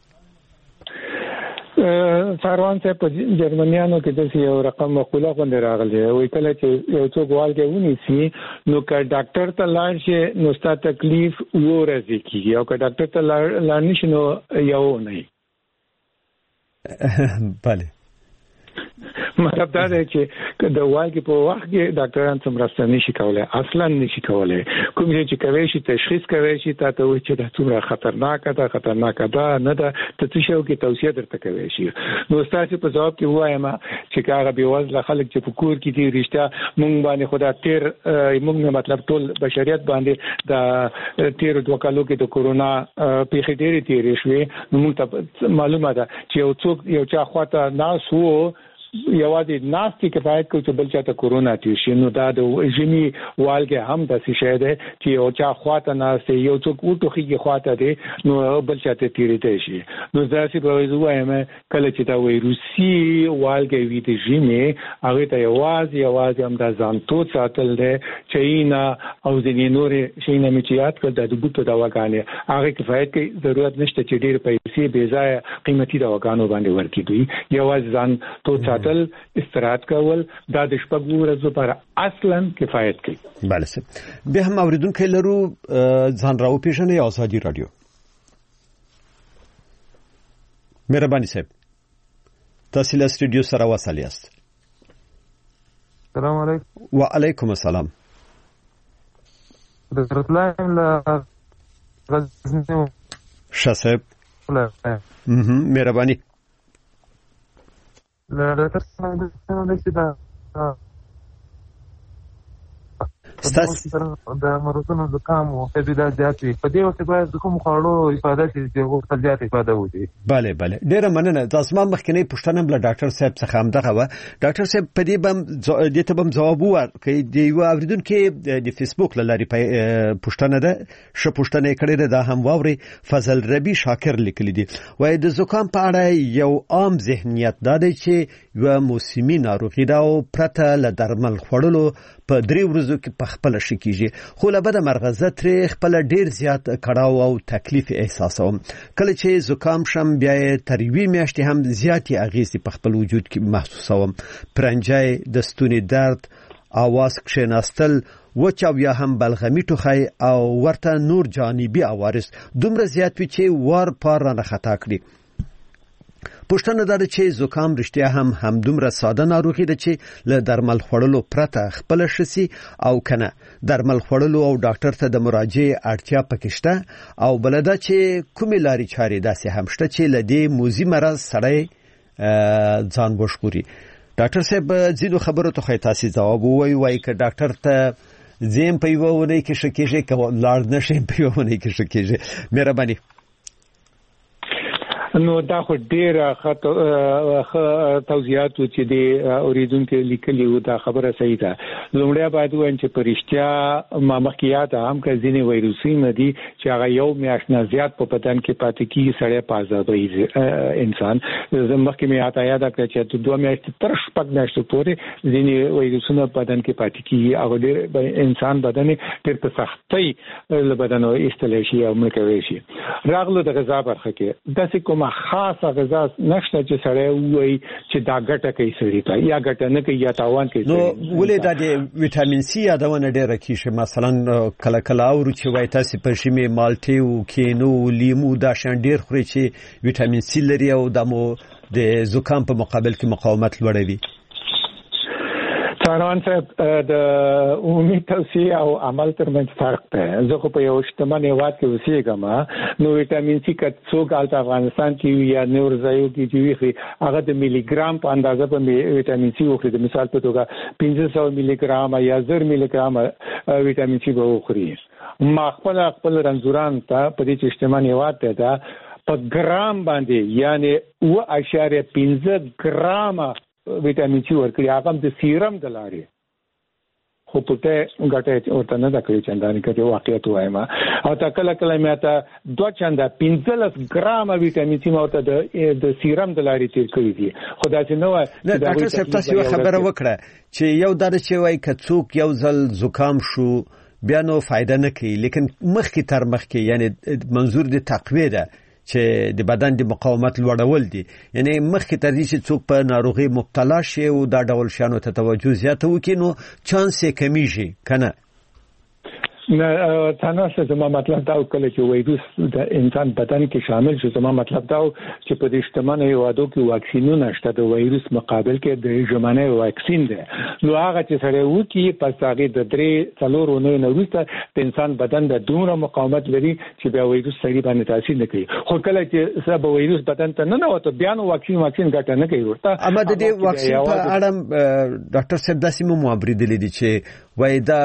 ساروان ته په جرمنیانو کې د یو رقم مقوله غونډه راغله وی کله چې یو څوک والګي ونیسي نو که ډاکټر ته لاړ شي نو ستاسو تکلیف ورځي کیږي او که ډاکټر ته لاړ نشي نو یو نه.
بله
مطلب دا دی چې د والګي په وخت کې ډاکټران څومره ستاسو نشي کولای اصلا نشي کولای کوم چې کوي شي تشخیص کوي شي تاسو وایي چې دا څومره خطرناک ده خطرناک ده نه ده ته څه شو کې توصيه درته کوي شي. نو تاسو په ځواب کې وایم چې هغه به وزله خلک چې په کور کې دي رښتیا مونږ باندې خدا تیر مونږ مطلب ټول بشریت باندې د تیر دوه کالو کې د کورونا پیښې ډېرې تیرې شوې نو موږ ته معلومه ده چې یو څوک یو چا خواته ناس وو یوازې ناستي کفایت کوي چې بل چاته کورونا تیر شي نو دا د ژمي والګي هم د څه شی دی چې یو چا خواته ناست یو څوک وټوخیږي خواته دی نو بل چاته تیرې شي. نو ځکه به وایم کله چې دا وایروسي والګي وي د ژمي هغه ته یوازې یوازې هم د ځان تو ساتل دی چې نه او ځینې نورې شي نه میچیات کړ د بوتو دواګانې هغه کفایت کوي ضرورت نشته چې ډېر پیسې بې ځای قیمتي دواګانو باندې ورکړي یوازې ځان تو تل استراحت کول دا د شپږ ورځې پر اصلا کفایت کوي.
بله سه به هم اوریدونکو لرو ځان راو پیژنې آزادی رادیو. مهرباني صاحب تاسو له سټوډیو سره وصل یاست.
السلام علیکم.
وعلیکم السلام.
د راتلایم له غزنی
شاسب مهرباني
لا لا تسمع نشيدا ستاسو د مرزونو زکام او فزیدا زیاتې په دې وخت باید د کوم خاړو ifade چې د وخت زیاتې ifade وږي.
bale bale ډیره مننه. تاسو ما مخکنی پښتنه بل ډاکټر صاحب څخه هم دغه و ډاکټر صاحب په دې بم د ته بم جواب ورکړي دی یو اوریدونکو د فیسبوک لاري پښتنه ده ش پښتنه کړي ده هم واوري فضل ربی شاکر لیکلی دی وای د زکام په اړه یو عام ذهنیت دا دی چې یو موسمي ناروغي ده او پرته له درمل خوړلو په درې ورځو کې په خپل شي کیږي خو له بده مرغزه تر خپل ډیر زیات کړهو او تکلیف احساسوم کله چې زکام شم بیا تر وی میاشتې هم زیاتی اغیزې په خپل وجود کې محسوسوم پرنجای د ستوني درد اواز کښیناستل وچاو یا هم بلغمی ټوخی او ورته نور جانبي عوارض دومره زیات وي چې وار پار نه خطا کړي. پښتنه دا چې زکام رښتیا هم هم دومره ساده ناروغي ده چې له درمل خوړلو پرته خپل شسي او کنه درمل خوړلو او ډاکټر ته د مراجعه اړتیا پکشته او بلدا چې کومې لاري چارې داسې هم شته چې لدی موزي مرز سړی ځان بشکوري. ډاکټر صاحب ځینو خبرو ته خې تاسو جواب وایي وایي ک ډاکټر ته زم په یو ونه کې شکیږي کوم لاړ نشم په یو ونه کې شکیږي مهرباني
نو دا خو ډیره خطو توضیحات چې دی اوریدونکو لیکلي و دا خبره صحیح ده لومړی باید وایم چې پرشتیا ما مخکیات هم که ځینې وایروسي نه دي چې هغه یو میاشت نه زیات په بدن کې پاتې کیږي سړی په آزادۍ انسان مخکې مې اته یاد کړ چې دوه میاشتې تر شپږ میاشتې پورې ځینې وایروسونه بدن کې پاتې کیږي هغه ډېر انسان بدن ډېر په سختۍ له بدن ایستلی شي او مړ کوي شي راغلو د غذا برخه کې داسې کومه خاصه غذا نشته چې سړی وایي چې دا ګټه کوي سړی ته یا ګټه نه کوي یا تاوان کوي
نو ولې دا د وټامین سي یادونه ډېره کیږي مثلا کله کله اورو چې وایي تاسو په شیمه مالټي او کینو لیمو دا شان ډېر خوري چې وټامین سي لري او د مو د زکام په مقابل کې مقاومت لوړوي
ساروان صاحب د عمومي توصیه او عمل ترمنځ فرق دی زه خو په یو شتمن هیواد کې اوسېږم نو وټامین سي که څوک هلته افغانستان کې یا نور ځایو کې چې وي هغه د ملي ګرام په اندازه په وټامین سي وخوري د مثال په توګه پنځه سوه ملي ګرام یا زر ملي ګرام وټامین سي به وخوري ما خپل خپل رنځوران ته په دې چې شتمن هیواد دی دا په ګرام باندې یعنی اوه اعشاریه پنځه ګرامه وټامین سي ورکړي هغه د سیرم د لارې خو پټه غټه ورته نه دا کوي چندانې کته واقعیت وایم او تا کله کله مې ته دوه چنده پنځلس ګرام وټامین سي ماته د د سیرم د لارې تیر کړی دي خدای دې نو
ډاکټر صاحب تاسو یو خبره وکړه چې یو در چې وای کڅوک یو ځل زکام شو بیا نو فائدہ نه کوي لیکن مخکې تر مخکې یعنی منظور د تقویه ده چې د بدن د مقاومت لوړول دي یعنی مخکې تر دې چې څوک په ناروغي مبتلا شي او دا ډول شانو ته توجه زیاته وکړي نو چانس یې کمیږي کنه
نه تاسو زما مطلب دا وکړي چې وایروس د انسان بدن کې شامل شي زما مطلب دا چې په دې شتمنه یوادو کې واکسینونه شته د وایروس مقابل کې د ژمنه واکسین ده نو هغه چې سره وکی پس هغه د درې څلور ونې نه وروسته د انسان بدن د دومره مقاومت لري چې بیا وایروس سړي باندې تاثیر نه کوي خو کله چې سبا وایروس بدن ته نه وته بیا نو واکسین واکسین ګټه نه کوي ورته
اما د دې واکسین په اړه ډاکټر صاحب داسې مو معبرېدلې دي چې وای دا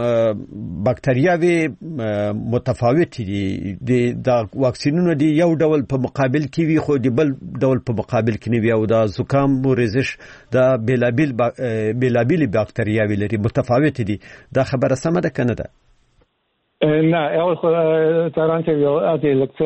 بکتریاوي متفاوت دي د واکسینونو دی یو ډول په مقابل کې وي خو د بل ډول په مقابل کې نه وي او دا زکام او رزش دا بلابل بلابل بکتریاوي لري متفاوت دي دا خبره سمه ده کنه ده
نه اول خو تران چې یو اته لکه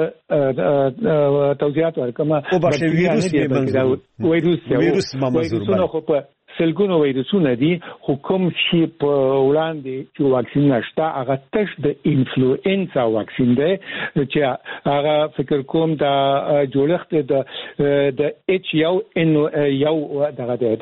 توضیحات ورکوم
او باشه ویروس
ویروس
ویروس ما مزور
خو سلګونو وایروسونه دي حکم شي په وړاندې چې واکسین نشته هغه تش د انفلوئنزا واکسین دی چې هغه فکر کوم د جوړښت د د اچ یو ان یو دغه د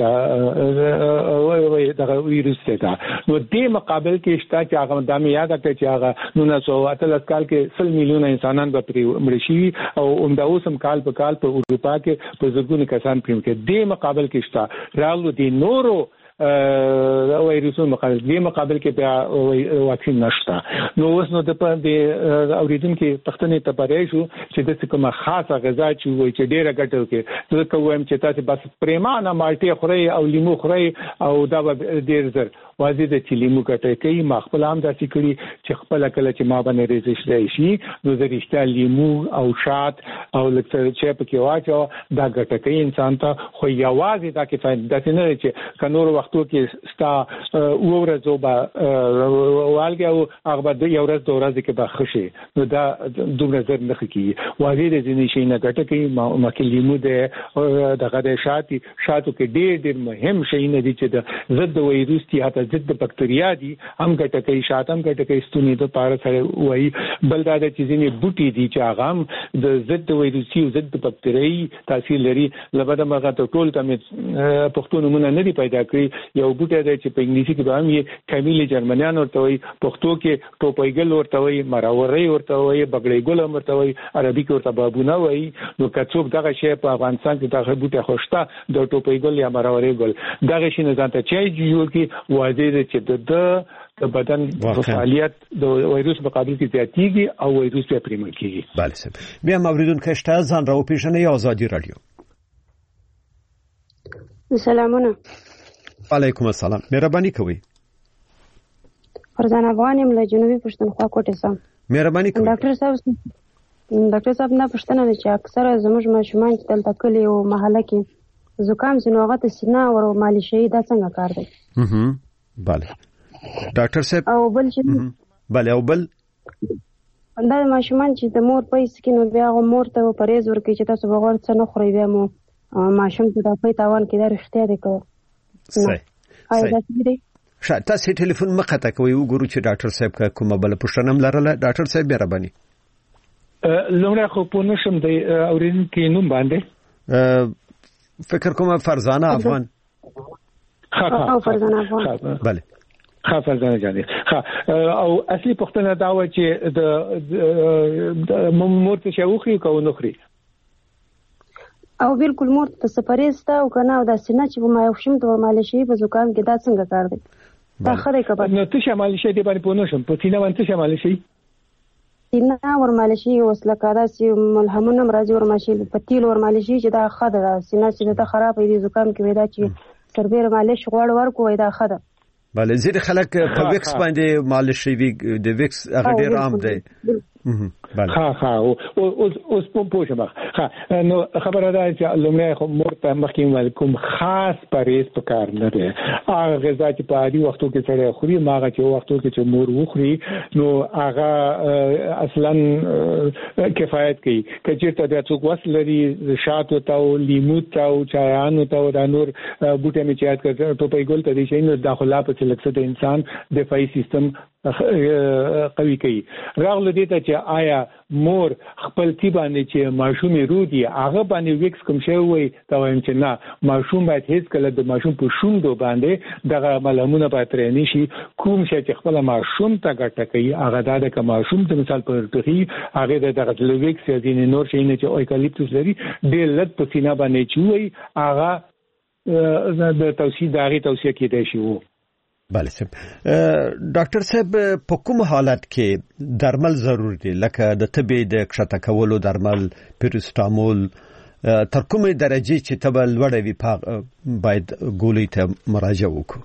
دغه وایروس دی نو د مقابل کې شته چې هغه د مې یاد کړ چې هغه نو نه سو اتلس کال کې سل میلیونه انسانان به پرې مړ شي او همدا اوسم کال په کال په اروپا کې په زرګونو کسان پرې کې د مقابل کې شته راغلو دي نورو وایروسونو مقابل دې مقابل کې بیا واکسین نشته نو اوس نو د اوریدونکو پښتنې ته پرې شو چې د کومه خاصه غذا چې وایي چې ډیره ګټه کوي زه کوم چې تاسو بس پریمانه مالټي خوري او لیمو خوري او دا ډیر زر واځي د چې لیمو ګټه کوي ما خپل هم داسې کړی چې خپل کله چې ما باندې ریزش راشي نو د رښتیا لیمو او شات او لکه چې په کې واچو دا ګټه کوي انسان ته خو یوازې دا کې فائدہ نه چې کنور وخت تو کې ستا ورځو با والګه او هغه د یو ورځ د ورځې کې به خشي نو دا دومره زر نه کیږي واغې د ځینې شي نه ګټه کوي ما کې لیمو د دغه د شاتي شاتو کې ډېر ډېر مهم شي نه دي چې د ضد وایروس دي حتی ضد بکټریا دي هم ګټه کوي شاتم ګټه کوي ستونی د پاره سره وایي بل دا د چیزې بوټي دي چې هغه هم د ضد وایروسي او ضد بکټریايي تاثیر لري لبده مغه ټول ته پښتون مونږ نه دي پیدا کړی یو بوټی دی چې په انګلیسي کې به هم یې کمیل جرمنیان ورته وایي پښتو کې ټوپۍ ګل ورته وایي مراوري ورته وایي بګړۍ ګل ورته وایي عربي کې ورته بابونه وایي نو که څوک دغه شی په افغانستان کې دغه بوټی خوشته د ټوپۍ ګل یا مراوري ګل دغه شی نه ځانته چای جوړ کی واځي چې د د بدن فعالیت د وایروس مقابل کې زیاتېږي او وایروس یې پرېمل کېږي
بله سم بیا موریدونکو شته ځان راو پیژنې آزادي رادیو
سلامونه
علیکم السلام مهرباني کوئ
فرزانه افغان یم له جنوبي پښتونخوا کوټې څخه.
مهرباني کوئ.
ډاکټر صاحب ډاکټر صاحب نه پښتنه نه چې اکثره زموږ ماشومان چې دلته کلی او محله کې زکام سينو هغه ته سینه ور مالشي دا څنګه کار دی؟
هم bale ډاکټر صاحب
او بل چې
bale او بل
دا ماشومان چې د مور پیس کې نو بیا مور ته پرېز ورکړي چې تاسو بغیر څه نه خورئ بیا مو ماشوم ته د پې تاوان کې دا رښتیا دی که
صحیح صحیح شاید تاسو ټلیفون مخه تا کوي وګورو چې ډاکټر صاحب کومه بل پوښتنه هم لرله. ډاکټر صاحب مهرباني.
لومړی خو په نشم د اوریدونکو نوم باندې
فکر کوم فرزانه افغان.
ها
او فرزانه افغان.
bale
ها فرزانه جاني ها او اصلي پوښتنه دا و چې د مور ته شاوخي کو نخري
او بالکل مور ته سپریستا او کنه او د سینه چې ما یو شم ته مالشي په زکام کې دا څنګه کار دی؟ دا خره کبه
نو ته شمال شي دی باندې پونه شم په سینه باندې شمال شي
سینه ور مالشي وسله کاده سي ملهمونه مرضی ور ماشي په تیل ور مالشي چې دا خده سینه چې ته خراب دی زکام کې ودا چې تربیر مالش غوړ ورکو ودا خده.
bale زیر خلک په ویکس باندې مالشي وی د ویکس هغه ډیر عام دی.
ها ها او اوس په پوښتنه ما ها نو خبره ده چې لومړی خو مور ته مخکې ولیکم خاص پرېز پکار نه دی. هغه غذا چې په عادي وختو کې سره خوري ماغه چې وختو کې چې مور وخوري نو هغه اصلا کفایت کوي. کچېرته د څوک وسلري شاتو تاو لیمو تاو چایانو تاو د نور بوټي می چات کړه ته په ګول ته دي شي نو داخله په لکه د انسان دفاعي سیستم قوي کوي. راغله دي ته چې آیا مور خپل تی باندې چې ماشومې رودي هغه باندې ویکس کوم شی وي دا وایم چې نه ماشوم باید هیڅ کله د ماشوم په شوندو باندې دغه ملمونه پاترې نشي. کوم شی چې خپل ماشوم ته ګټه کوي هغه دا د ماشوم د مثال پر توخي هغه دغه ویکس یا دین نور شي نه چې اوکالیپټوس لري ډېر لږ په سینه باندې چوي هغه د توصیه داري توصیه کېدای شي وو.
bale صاحب ډاکټر صاحب په کوم حالت کې درمل ضروري دي لکه د تبې د کښته کولو درمل پیرستامول تر کومه درجه چې تبه لوړه وي باید ګولې ته مراجعه وکړو؟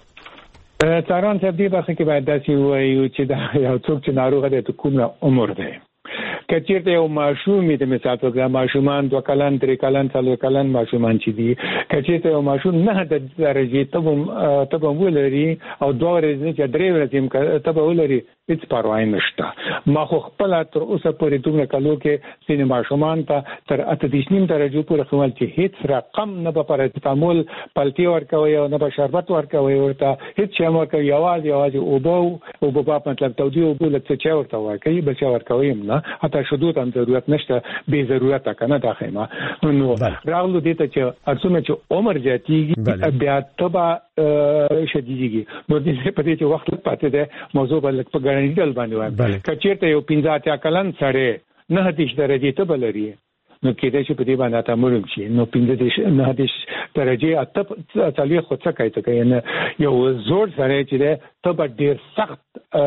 تاران صاحب دې برخه کې باید داسې وایو چې دا یو څوک چې ناروغه دی ته کوم عمر دی. کچېرته یو ماشوم د مثال په ګرام ماشومان دوه کلن درې کلن څلور کلن ماشومان چې دي کچېرته یو ماشوم نه د درجه تبه تبه ولري او دوه ورځې چې درې ورځې تبه ولري هیڅ پروا نشته. ما خو خپل تر اوسه پورې دومره کلو کې سینې ماشومان ته تر اته دیش نیم درجه پورې خپل چې هیڅ رقم نه به پاراسټامول پلټي ورکوي او نه به شربت ورکوي ورته هیڅ شی ورکوي یوازې یوازې اوبو او په مطلب تودي اوبو لکه چې ورته ورکوي به چې ورکوي نه حتی شدو ته ضرورت نشته به ضرورت کنه دا خیمه. نو راغلو دې ته چې ارڅونه چې عمر زیاتیږي بیا تبه شدیدیږي نو دې په دې چې وخت پاتې ده موضوع بل په ګرانې ډول باندې وایي کچېرته یو پنځه اتیا کلن سره نه هدیش درجه ته بلري نو کېدای شي په دې باندې تاسو شي نو پنځه دیش نه هدیش درجه اته تعالی خو څه کوي ته کنه یو زور سره چې ده ته ډیر سخت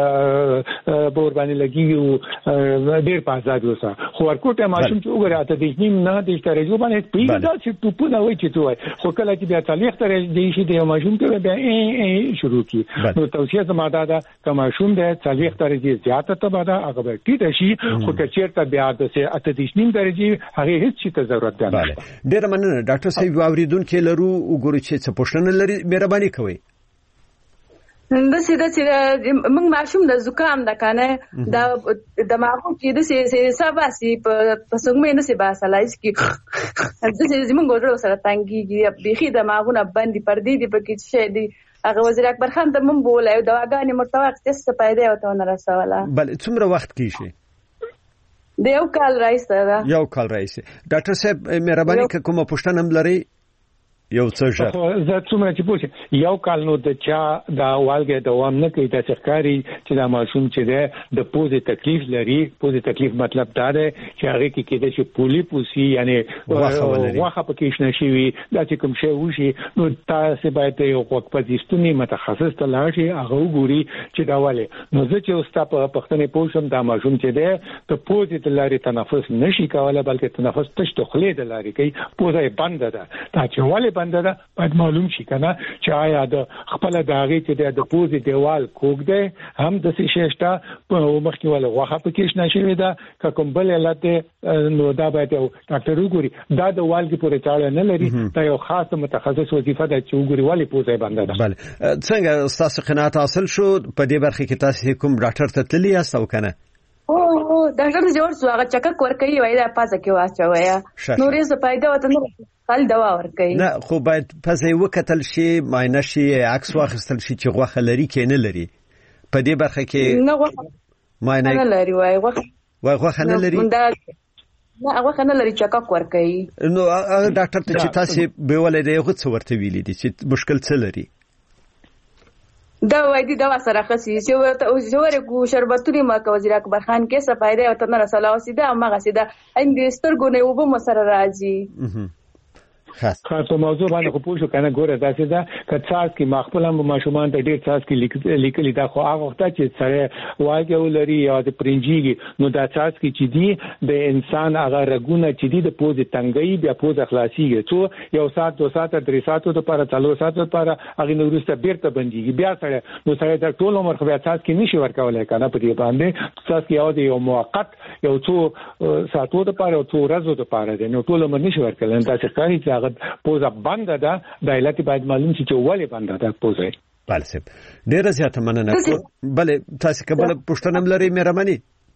بور باندې لګي ډیر پازاد وسه خو ورکوټه ماشوم چې وګړه ته د نیم نه د درجه باندې پیدا چې ټوپونه وای چې توای خو کله چې بیا تعلیق تر دې شي د ماشوم ته بیا شروع کی نو توصیه زماده ده که ماشوم د تعلیق درجه زیاته ته بعد هغه به ټیټ شي خو کچېرته بیا د اته د نیم درجه هغه هیڅ څه ته ضرورت نه ده.
ډیر مننه ډاکټر صاحب اوریدونکو لرو وګورئ چې څه پوښتنه لري مهرباني کوئ.
د سې د چې موږ ماشوم د زکام د کنه د د ماغو کې د سې سبا سي په څنګه نه سي باسلایز کې د سې زمونږ ورو سره تانګيږي بيخي د ماغونه باندې پردي دي په کې شه دي هغه وزیر اکبر خان ته مونږ بولای دا غانې مرتوق څه پیدا وته نه رسوله.
بل څومره وخت کې شي؟
د یو کال رئیس ده.
یو کال رئیس. ډاکټر صاحب مهرباني کومه پوښتنه هم لري؟ یو څه ژر
زه څومره چې پوښتنه یو کال نو د چا د والګه دوام نه کوي د ښکاری چې د ماشوم چې ده د پوزې تکلیف لري. پوزې تکلیف مطلب دا دی چې هغه کې کېده چې پولی پوسی یعنی واخه پکې نشي وي دا چې کوم شی وشي نو تاسو باید یو وقفديستونی متخصص ته لاړ شي هغه وګوري چې دا والے نو زه چې اوستا په پښتنې پوښم دا ماشوم چې ده د پوزې د لارې تنفس نشي کولای بلکې تنفس تش ته خلې د لارې کوي پوزه بند ده دا چې والے بنده ده باید معلوم شي کنه چې آیا د خپل داغي چې د پوزي دیوال کوګ ده هم د شیشتا په مخکې ولا واخه پکې نشي ده که کوم بل علت نو دا باید ډاکټر وګوري دا د والګي پورې تاړه نه لري دا یو خاص متخصص وظیفه ده چې وګوري والی پوزي بنده ده.
بله څنګه تاسو قناعت حاصل شو په دې برخه کې تاسو کوم ډاکټر ته تللی یاست او کنه؟
او او ډاکټر ته جوړ شو هغه چکک ورکوي وای دا پازه کې واچوي نورې څه فائدہ وته نه خل دوا ورکوي
نه خو باید پزې وکتل شي ماینه شي عکس واخیستل شي چې غوخه لري کې نه لري په دې برخه کې
نه غوخه
ماینه
نه لري وای غوخه
وای غوخه نه لري
نه غوخه نه لري چکک ورکوي
نو ډاکټر ته چې تاسو به ولې دغه څه ورته ویلي دي چې مشکل څه لري
دا وای دي دا سره خسي چې ورته جوړه کو شربتونی ما کو وزیر اکبر خان کې څه فائدہ وته نه رساله او سیده ما سیده اندې سترګو نه وبو مسره راځي
خاص خاص موضوع باندې خو پوښتنه کنه ګوره دا چې دا کڅاس کې مخفل هم ماشومان ته ډیر څاس کې لیکلي دا خو هغه وخت چې سره واګه ولري یا د پرنجيږي نو دا څاس کې چې دی د انسان هغه رګونه چې دی د پوزې تنګي بیا پوزه خلاصيږي څو یو سات دو سات درې ساتو لپاره څلور ساتو لپاره هغه نو ورسته بیرته بنديږي بیا سره نو سره د ټول عمر خو بیا څاس کې نشي ورکولای کنه په دې باندې څاس کې یو دی یو موقت یو څو ساتو لپاره او څو ورځې لپاره دی نو ټول عمر نشي ورکولای دا څه کوي چې پوزه بنده ده د علت باید معلوم شي چې ولې بنده ده پوزه.
بله صاحب ډیره زیاته مننه. بله تاسو کبل پښتنم لري مهرباني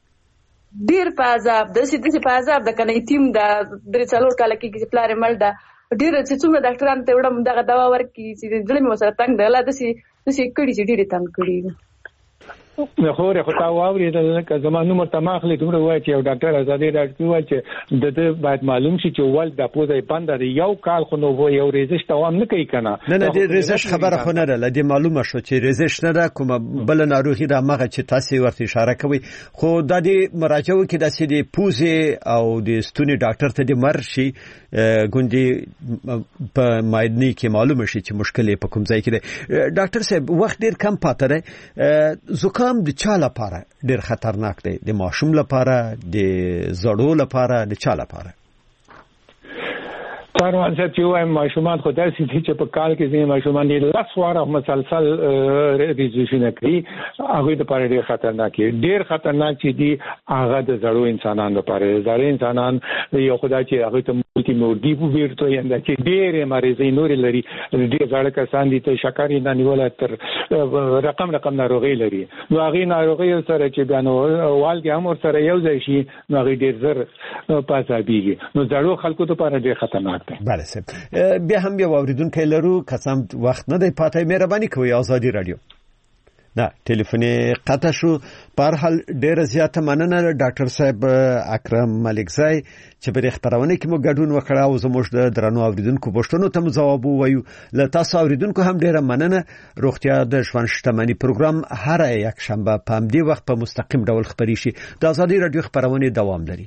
ډیر په عذاب د سې د په عذاب د کنه تیم د درې څلور کال کې چې پلار مل ده ډیر چې څومره ډاکټرانو ته وړم دغه دوا ورکي چې ځلې مې وسره تنگ ده لا د سې د سې کړي چې ډیر تنگ کړي
نه خو ره خو تا واوري د زمانو مرتماخلي دومره وای چې یو ډاکټر ازادي ډاکټر وای چې د دې باید معلوم شي چې ول د پوزې بند دی یو کال خو نو یو ریزش دوام نه کوي کنه
نه نه د ریزش خبره خو نه ده د معلومه شو چې ریزش نه ده کوم بل ناروغي د مغه چې تاسو ورته اشاره کوي خو د دې مراجعو کې د سې د پوزې او د ستوني ډاکټر ته د مرشي ګوندي په مایدنی کې معلومه شي چې مشکل په کوم ځای کې ده. ډاکټر صاحب وخت ډیر کم پاتره زکام د چا لپاره ډیر خطرناک دی د ماشوم لپاره د زړو لپاره د چا لپاره
کاروان چې یو ماشومان خدای سي چې په کال کې ځینې ماشومان یې لاس واره مسلسل ریزوشن کوي هغه د پاره ډیر خطرناک دي ډیر خطرناک چې دي هغه د زړو انسانانو لپاره زړو انسانان یو خدای چې هغه ته ملتي موردی په ورته ینده چې ډیر مریضي نور لري ډیر زړه کسان دي ته شکرې نه نیول تر رقم رقم ناروغي لري نو هغه ناروغي سره چې بیان والګي هم سره یو ځای شي نو هغه ډیر زر پاسابيږي نو زړو خلکو ته لپاره ډیر خطرناک
بله صاحب بیا هم یو اوریدونکو لرو قسم وخت نه دی پاتې مهرباني کوئ آزادي رادیو نه ټلیفون قطع شو په هر حال ډیره زیاته مننه ډاکټر صاحب اکرم ملکزی چې په خبرونه کې مو ګډون وکړ او زموږ د درنو اوریدونکو پوښتنو ته جواب وایو له تاسو اوریدونکو هم ډیره مننه. روغتیا د ژوند شتمنۍ پروګرام هر یک شنبه په همدې وخت په مستقیم ډول خبري شي د آزادي رادیو خبرونه دوام لري.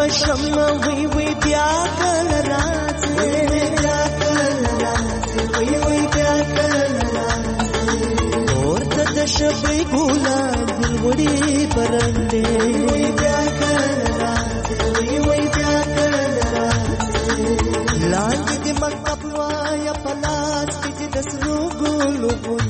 بشم وی وی بیا کله راځي بیا کله راځي وی وی بیا کله راځي ورته د شپې ګلان وړي پرندې وی بیا کله راځي وی وی بیا کله راځي لاندې د مکتب وایا پلاس کې د سرو ګلو